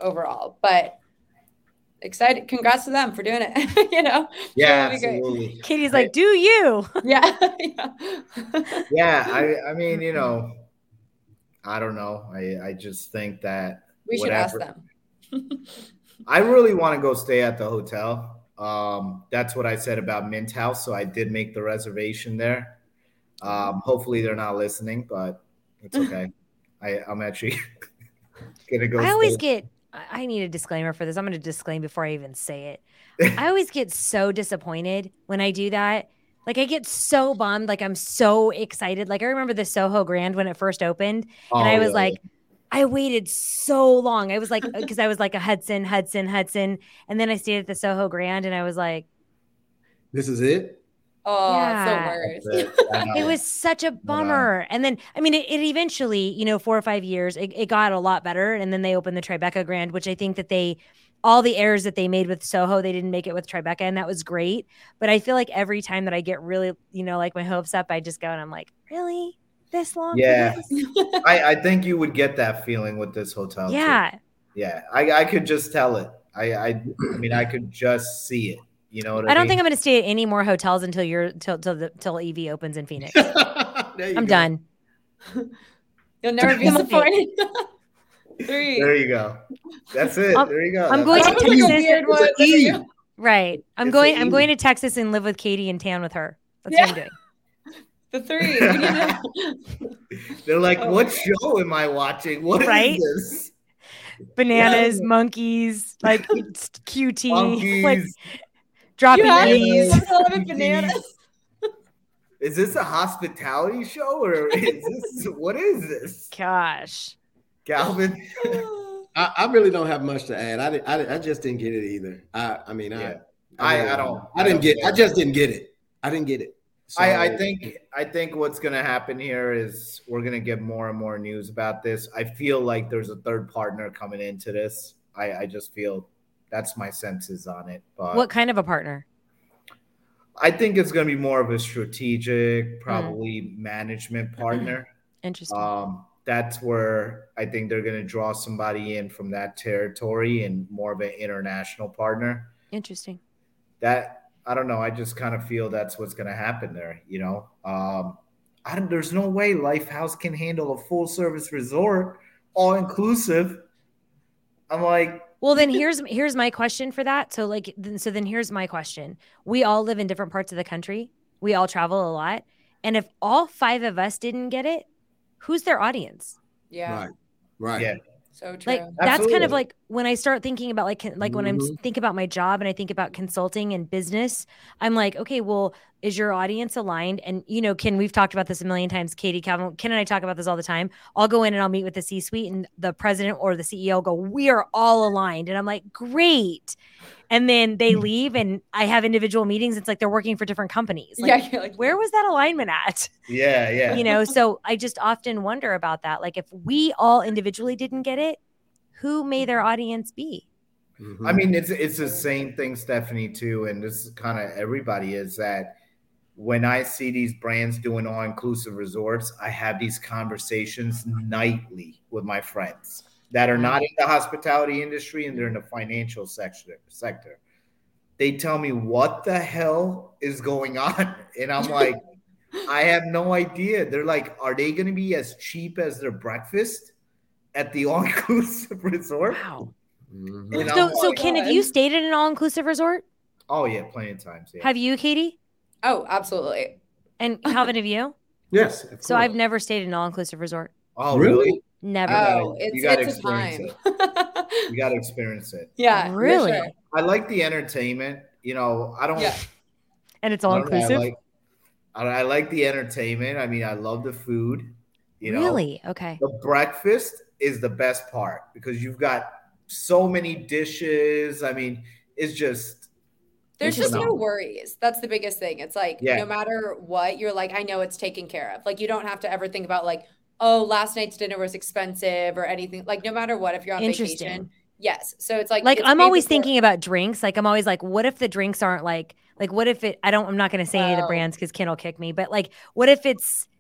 overall. But excited, congrats to them for doing it. You know, Yeah, That'd be great. absolutely. Katie's like, do you? Yeah, yeah. Yeah, I, I mean, you know, I don't know. I, I just think that We should ask whatever- them. I really want to go stay at the hotel. Um, that's what I said about Mint House. So I did make the reservation there. Um, hopefully they're not listening, but it's okay. I, I'm actually gonna go. I always stay. get, I I need a disclaimer for this. I'm going to disclaim before I even say it. I always get so disappointed when I do that. Like I get so bummed. Like I'm so excited. Like I remember the Soho Grand when it first opened, and Oh, I was yeah. like, I waited so long. I was like, because I was like a Hudson, Hudson, Hudson, and then I stayed at the Soho Grand, and I was like, This is it. Oh, Yeah. it's the worst. That's it. I know. it was such a bummer. And then, I mean, it, it eventually, you know, four or five years, it, it got a lot better. And then they opened the Tribeca Grand, which I think that they, all the errors that they made with Soho, they didn't make it with Tribeca, and that was great. But I feel like every time that I get really, you know, like my hopes up, I just go and I'm like, really? This long? for Yeah. this? I, I think you would get that feeling with this hotel. too. Yeah. Yeah. I, I could just tell it. I, I I mean I could just see it. You know what I, I don't mean? think I'm going to stay at any more hotels until you're till till the till E V opens in Phoenix. There you I'm go. done. You'll never be I'm disappointed. Three. There you go. That's it. I'm- there you go. I'm That's going That to was like a Texas. weird one. It's an E. Right. I'm It's going. a I'm E. going to Texas and live with Katie and tan with her. That's Yeah. what I'm doing. The three. We need to- They're like, Oh. what show am I watching? What is Right? this? Bananas, monkeys, like it's Q T, like Monkeys. dropping You have E's. to love it, bananas. Is this a hospitality show or is this what is this? Gosh. Calvin? I, I really don't have much to add. I, did, I, I just didn't get it either. I, I mean, Yeah. I, I, I don't I didn't get. don't I just didn't get it. I didn't get it. So, I, I think I think what's gonna happen here is we're gonna get more and more news about this. I feel like there's a third partner coming into this. I, I just feel that's my senses on it. But What kind of a partner? I think it's gonna be more of a strategic, probably management partner. Interesting. Um, that's where I think they're gonna draw somebody in from that territory and more of an international partner. Interesting. That I don't know. I just kind of feel that's what's going to happen there. You know, um, I don't, there's no way Lifehouse can handle a full service resort, all inclusive. I'm like, Well, then here's here's my question for that. So like, then, so then here's my question. We all live in different parts of the country. We all travel a lot, and if all five of us didn't get it, who's their audience? Yeah. right, right. yeah, So true. Like that's kind of Absolutely. like when I start thinking about like con- like when I'm Mhm. think about my job and I think about consulting and business, I'm like, okay, well, is your audience aligned? And you know, Ken, we've talked about this a million times. Katie, Calvin, Ken and I talk about this all the time. I'll go in and I'll meet with the C-suite and the president or the C E O go, we are all aligned, and I'm like, great. And then they leave, and I have individual meetings. It's like they're working for different companies. Like, yeah. You're like, where was that alignment at? yeah, yeah. You know, so I just often wonder about that. Like, if we all individually didn't get it, who may their audience be? Mhm. I mean, it's it's the same thing, Stephanie, too, and this is kind of everybody is that when I see these brands doing all inclusive resorts, I have these conversations nightly with my friends that are not in the hospitality industry and they're in the financial sector. Sector. They tell me what the hell is going on, and I'm like, I have no idea. They're like, are they going to be as cheap as their breakfast at the all inclusive resort? Wow. Mhm. You know? So, so my Ken, have God. you stayed at an all-inclusive resort? Oh yeah, plenty of times. Yeah. Have you, Katie? oh, absolutely. And Calvin, have you? Yes. of So course. I've never stayed at an all-inclusive resort. Oh really? Never. gotta- Oh, it's you gotta it's a time. experience You got to experience it. yeah. for Really? sure. I like the entertainment. You know, I don't. Yeah. And it's I don't know, all-inclusive? I like, I, I like the entertainment. I mean, I love the food. You know, Really? Okay. the breakfast is the best part because you've got so many dishes. I mean, it's just There's just no phenomenal. worries. That's the biggest thing. It's like Yeah. no matter what, you're like, I know it's taken care of. Like you don't have to ever think about like, oh, last night's dinner was expensive or anything. Like no matter what, if you're on Interesting. vacation, yes. So it's like Like it's I'm paid always before- thinking about drinks. Like I'm always like, what if the drinks aren't like, like what if it? I don't. I'm not going to say any of the Wow. brands because Ken will kick me. But like, what if it's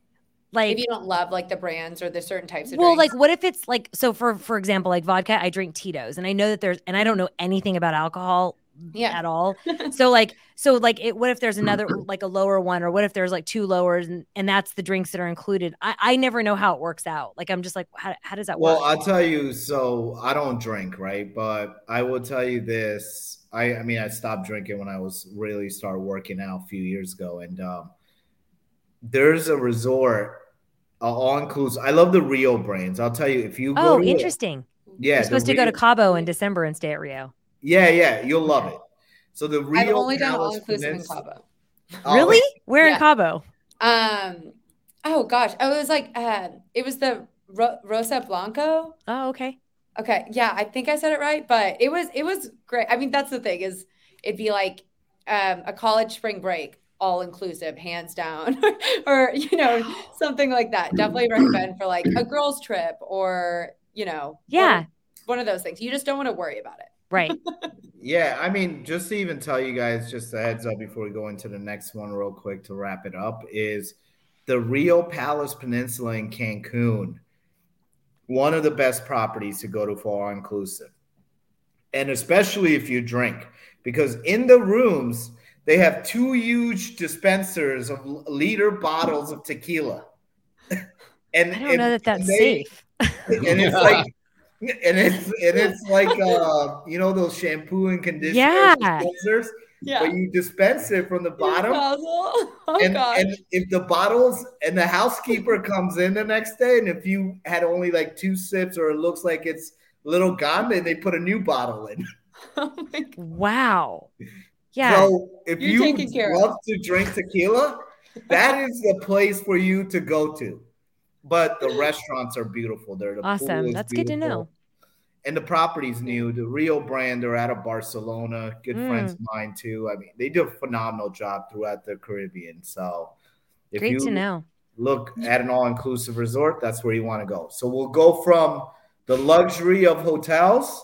Like if you don't love like the brands or the certain types of well, drinks. like what if it's like so for for example, like vodka, I drink Tito's and I know that there's and I don't know anything about alcohol Yeah. at all. So like so like it, what if there's another like a lower one, or what if there's like two lowers and, and that's the drinks that are included? I, I never know how it works out. Like I'm just like how, how does that Well, work? I'll tell you, so I don't drink, right? But I will tell you this. I, I mean, I stopped drinking when I was really started working out a few years ago. And um, there's a resort, uh, all inclusive. I love the Rio brands. I'll tell you, if you go Oh, to interesting. yeah, You're the supposed to go to Rio- Cabo in December and stay at Rio. Yeah, yeah, you'll love it. So the Rio I've only done all Palace inclusive in Peninsula- Cabo. Oh, Really? Where in Yeah. Cabo? Um, oh gosh, oh, it was like uh, it was the Ro- Rosa Blanco. Oh, okay. Okay, yeah, I think I said it right, but it was it was great. I mean, that's the thing is, it'd be like um, a college spring break, all inclusive, hands down, or you know something like that. Definitely recommend for like a girls trip or you know Yeah. or one of those things. You just don't want to worry about it. Right. Yeah, I mean, just to even tell you guys, just a heads up before we go into the next one, real quick to wrap it up, is the Rio Palace Peninsula in Cancun, one of the best properties to go to for all inclusive. And especially if you drink, because in the rooms, they have two huge dispensers of liter bottles of tequila. and I don't know that that's and they- safe. And it's like, and it's and it's like uh, you know those shampoo and conditioner Yeah. dispensers, Yeah. but you dispense it from the bottom. Oh and, gosh. and if the bottles and the housekeeper comes in the next day, and if you had only like two sips or it looks like it's a little gone, then they put a new bottle in. Oh my God. Wow. Yeah. So if You're you taken care of. love to drink tequila, that is the place for you to go to. But the restaurants are beautiful. They're the pool Awesome. is That's good to beautiful. know. And the property's new. The Rio brand, they're out of Barcelona. Good Mm. friends of mine too. I mean, they do a phenomenal job throughout the Caribbean. So if Great you to know. look at an all-inclusive resort, that's where you want to go. So we'll go from the luxury of hotels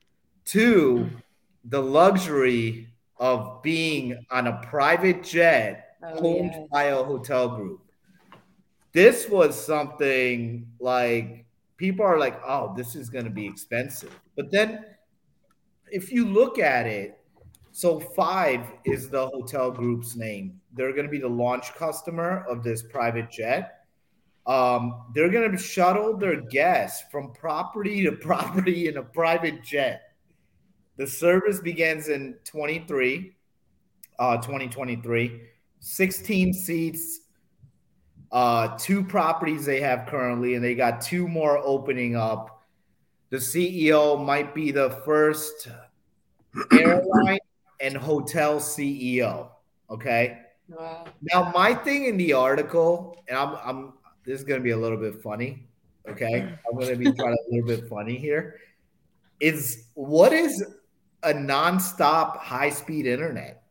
to the luxury of being on a private jet Oh, owned yes. by a hotel group. This was something like people are like, oh, this is going to be expensive. But then if you look at it, so Five is the hotel group's name. They're going to be the launch customer of this private jet. Um, they're going to shuttle their guests from property to property in a private jet. The service begins in twenty-three, uh, twenty twenty-three, sixteen seats, uh, two properties they have currently, and they got two more opening up. The C E O might be the first airline and hotel C E O. Okay. Wow. Now, my thing in the article, and I'm, I'm this is going to be a little bit funny. Okay. I'm going to be trying a little bit funny here. Is what is a nonstop high speed internet?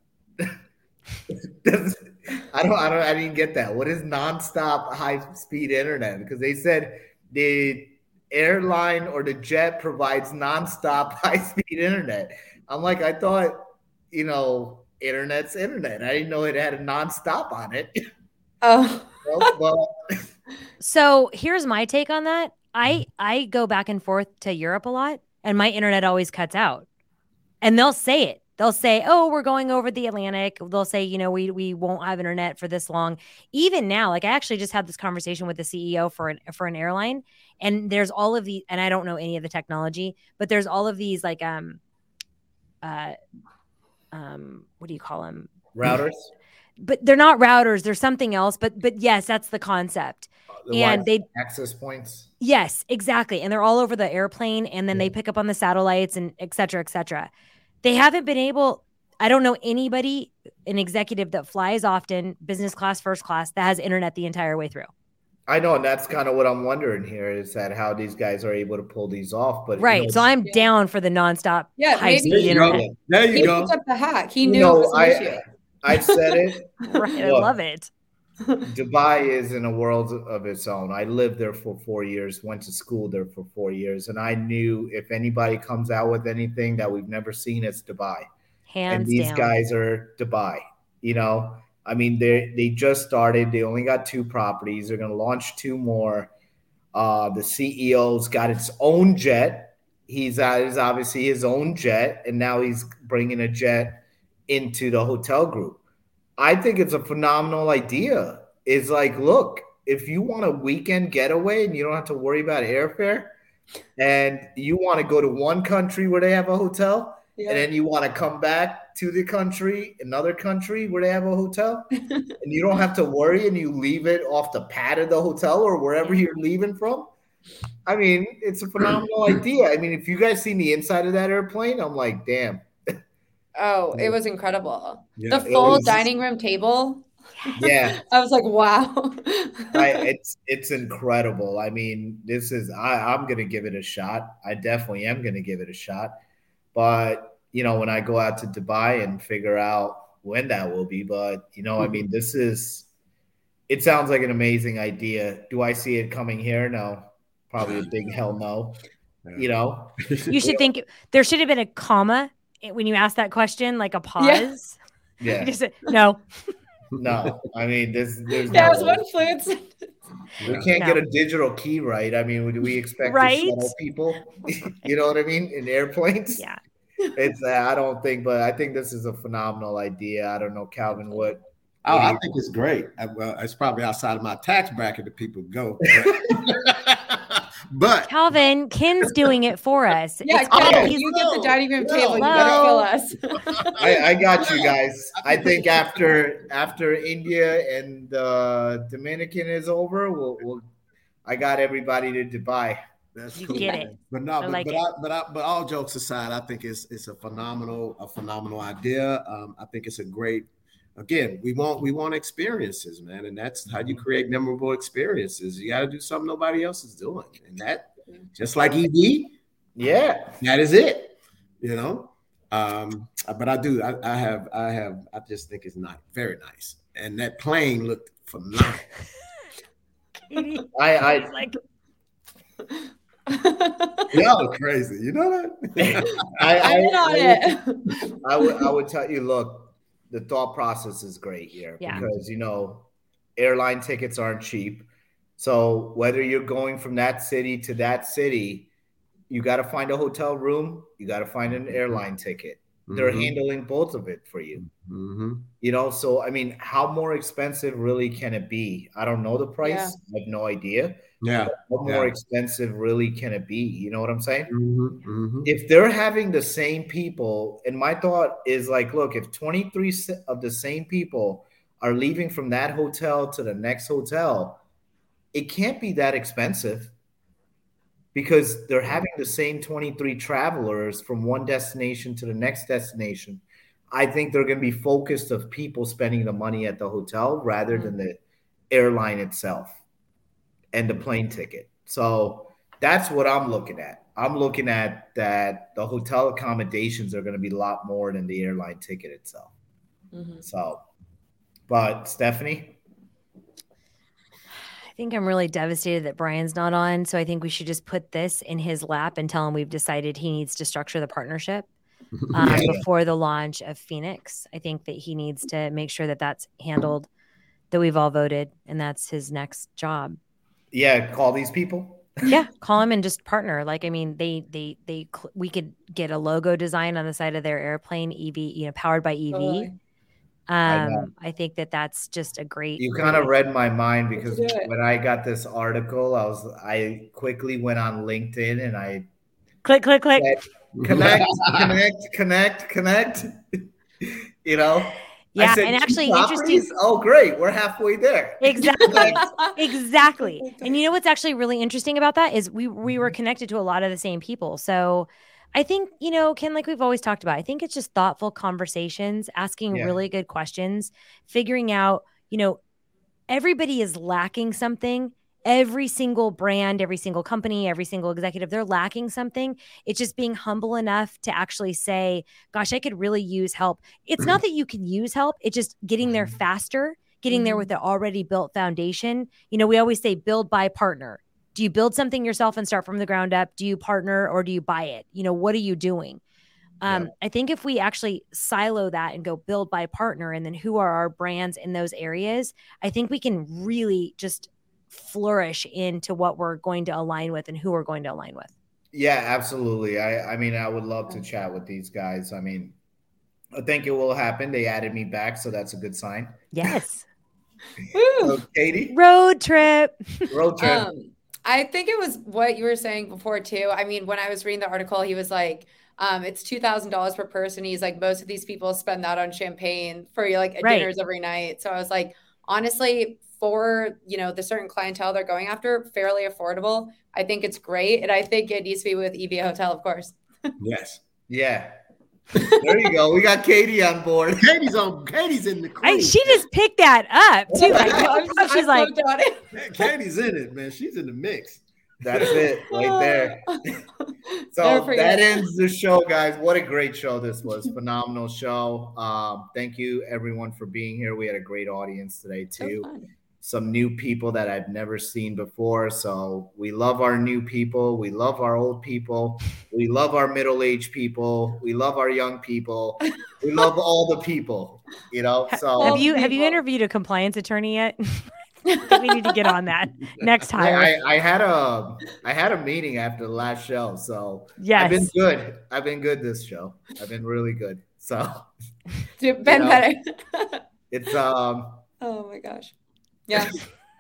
Does- I don't, I don't, I didn't get that. What is nonstop high speed internet? Because they said the airline or the jet provides nonstop high speed internet. I'm like, I thought, you know, internet's internet. I didn't know it had a nonstop on it. Oh. Well, well, So here's my take on that. I I go back and forth to Europe a lot, and my internet always cuts out. And they'll say it. They'll say, "Oh, we're going over the Atlantic." They'll say, "You know, we we won't have internet for this long." Even now, like I actually just had this conversation with the C E O for an for an airline, and there's all of the, and I don't know any of the technology, but there's all of these like um, uh, um, what do you call them? routers. But they're not routers. They're something else. But but yes, that's the concept. The And Wi-Fi they access points. Yes, exactly. And they're all over the airplane, and then they pick up on the satellites and et cetera, et cetera. They haven't been able, I don't know anybody, an executive that flies often, business class, first class, that has internet the entire way through. I know, and that's kind of what I'm wondering here is that how these guys are able to pull these off. But you Right. know, so I'm Yeah. down for the nonstop Yeah, high maybe- speed There you go. internet. There you He go. picked up the hack. He you knew know, it was an I, issue. I've said it. Right. I Look. love it. Dubai is in a world of its own. I lived there for four years, went to school there for four years, and I knew if anybody comes out with anything that we've never seen, it's Dubai. Hands and these down. guys are Dubai. You know, I mean, they they just started. They only got two properties. They're going to launch two more. Uh, the C E O's got its own jet. He's uh, is obviously his own jet, and now he's bringing a jet into the hotel group. I think it's a phenomenal idea. It's like, look, if you want a weekend getaway and you don't have to worry about airfare, and you want to go to one country where they have a hotel, yeah. and then you want to come back to the country, another country where they have a hotel, and you don't have to worry, and you leave it off the pad of the hotel or wherever you're leaving from. I mean, it's a phenomenal idea. I mean, if you guys seen the inside of that airplane, I'm like, damn. Oh, it was incredible. Yeah, the full was, dining room table. Yeah. I was like, wow. I, it's it's incredible. I mean, this is I, I'm gonna give it a shot. I definitely am gonna give it a shot. But you know, when I go out to Dubai and figure out when that will be, but you know, mm-hmm. I mean, this is it sounds like an amazing idea. Do I see it coming here? No. Probably a big hell no. You know? You should think there should have been a comma when you asked that question, like a pause. Yeah. yeah. Just, no. No. I mean, this there's That no was one fluent sentence. We can't no. get a digital key right. I mean, do we expect right? to shuttle people? You know what I mean? In airplanes? Yeah. It's uh, I don't think, but I think this is a phenomenal idea. I don't know, Calvin, what Oh, I think it's great. I, well, it's probably outside of my tax bracket that people go. But, but Calvin, Ken's doing it for us. Yeah, it's Ken, oh, you get the dining room no, table. You no. gotta fill us. I, I got you guys. I think after after India and uh, Dominican is over, we'll, we'll I got everybody to Dubai. That's you cool. get it. But no, I but like but, it. I, but I, but all jokes aside, I think it's it's a phenomenal a phenomenal idea. Um, I think it's a great. Again, we want we want experiences, man, and that's how you create memorable experiences. You got to do something nobody else is doing, and that just like E V, yeah, that is it. You know, um, but I do. I, I have. I have. I just think it's not very nice, and that plane looked phenomenal. I, I like. Y'all are crazy. You know that? I, I, I'm in on I, it. I would. I would tell you. Look. The thought process is great here yeah. because, you know, airline tickets aren't cheap. So whether you're going from that city to that city, you got to find a hotel room. You got to find an airline ticket. Mm-hmm. They're handling both of it for you. Mm-hmm. You know, so, I mean, how more expensive really can it be? I don't know the price. Yeah. I have no idea. Yeah. What more yeah. expensive really can it be? You know what I'm saying? Mm-hmm. Mm-hmm. If they're having the same people, and my thought is like, look, if twenty-three of the same people are leaving from that hotel to the next hotel, it can't be that expensive because they're having the same twenty-three travelers from one destination to the next destination. I think they're going to be focused of people spending the money at the hotel rather than the airline itself and the plane ticket. So that's what I'm looking at. I'm looking at that the hotel accommodations are going to be a lot more than the airline ticket itself. Mm-hmm. So, but Stephanie? I think I'm really devastated that Brian's not on. So I think we should just put this in his lap and tell him we've decided he needs to structure the partnership um, yeah. before the launch of Phoenix. I think that he needs to make sure that that's handled, that we've all voted, and that's his next job. Yeah, call these people. Yeah, call them and just partner. Like, I mean, they, they, they, we could get a logo design on the side of their airplane, E V, you know, powered by E V. Oh, um, I, I think that that's just a great. You kind of read my mind because when I got this article, I was, I quickly went on LinkedIn and I click, click, click, connect, connect, connect, connect. You know. Yeah, said, and actually properties? interesting. Oh, great. We're halfway there. Exactly. Exactly. And you know what's actually really interesting about that is we we were connected to a lot of the same people. So I think, you know, Ken, like we've always talked about, I think it's just thoughtful conversations, asking yeah. really good questions, figuring out, you know, everybody is lacking something. Every single brand, every single company, every single executive, they're lacking something. It's just being humble enough to actually say, gosh, I could really use help. It's not that you can use help. It's just getting there faster, getting there with the already built foundation. You know, we always say build, buy, partner. Do you build something yourself and start from the ground up? Do you partner or do you buy it? You know, what are you doing? Um, Yeah. I think if we actually silo that and go build by partner, and then who are our brands in those areas, I think we can really just flourish into what we're going to align with and who we're going to align with. Yeah, absolutely. I, I mean, I would love to chat with these guys. I mean, I think it will happen. They added me back, so that's a good sign. Yes. So, Katie, Road trip. road trip. Um, I think it was what you were saying before too. I mean, when I was reading the article, he was like, um, it's two thousand dollars per person. He's like, most of these people spend that on champagne for like Right. dinners every night. So I was like, honestly, for, you know, the certain clientele they're going after, fairly affordable. I think it's great. And I think it needs to be with E V Hotel, of course. Yes. Yeah. There you go. We got Katie on board. Katie's on. Katie's in the crew. I, she just picked that up too. Like, I'm just- she's I'm like, stoked on it. Man, Katie's in it, man. She's in the mix. That's it right there. So Never forget. that ends the show, guys. What a great show this was. Phenomenal show. Um, thank you, everyone, for being here. We had a great audience today, So too. fun. Some new people that I've never seen before. So we love our new people. We love our old people. We love our middle-aged people. We love our young people. We love all the people, you know? So have you have you people. interviewed a compliance attorney yet? I think we need to get on that next I, hire. I, I had a I had a meeting after the last show, so Yes. I've been good. I've been good this show. I've been really good. So Dude, been You know. better. it's um Oh my gosh. Yeah.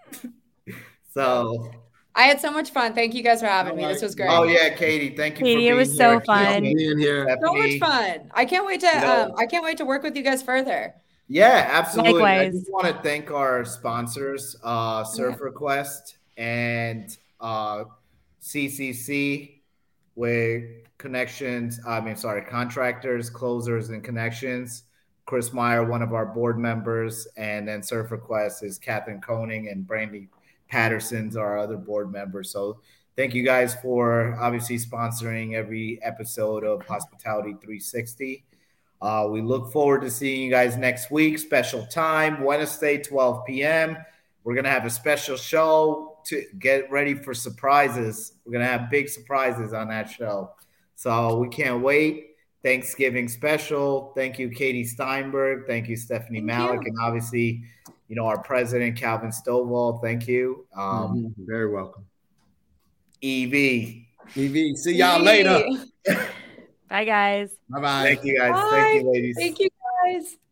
so I had so much fun. Thank you guys for having me. This was great. oh yeah, Katie, thank you Katie, for it being was so here. fun. Keep Being here. So much Stephanie. fun. I can't wait to You know- um I can't wait to work with you guys further. Yeah, absolutely. I Likewise. just want to thank our sponsors, uh, Surf Request and uh, C C C, with connections. I mean, sorry, contractors, closers, and connections. Chris Meyer, one of our board members, and then Surf Request is Catherine Koenig and Brandy Patterson's our other board members. So thank you guys for obviously sponsoring every episode of Hospitality three sixty. Uh, we look forward to seeing you guys next week. Special time, Wednesday, twelve p.m. We're going to have a special show to get ready for surprises. We're going to have big surprises on that show. So we can't wait. Thanksgiving special. Thank you, Katie Steinberg. Thank you, Stephanie Thank Malik. you. And obviously, you know, our president, Calvin Stovall. Thank you. Um, Mhm. Very welcome. E V. E V. See y'all later. Bye, guys. Bye bye. Thank you, guys. Bye. Thank you, ladies. Thank you guys.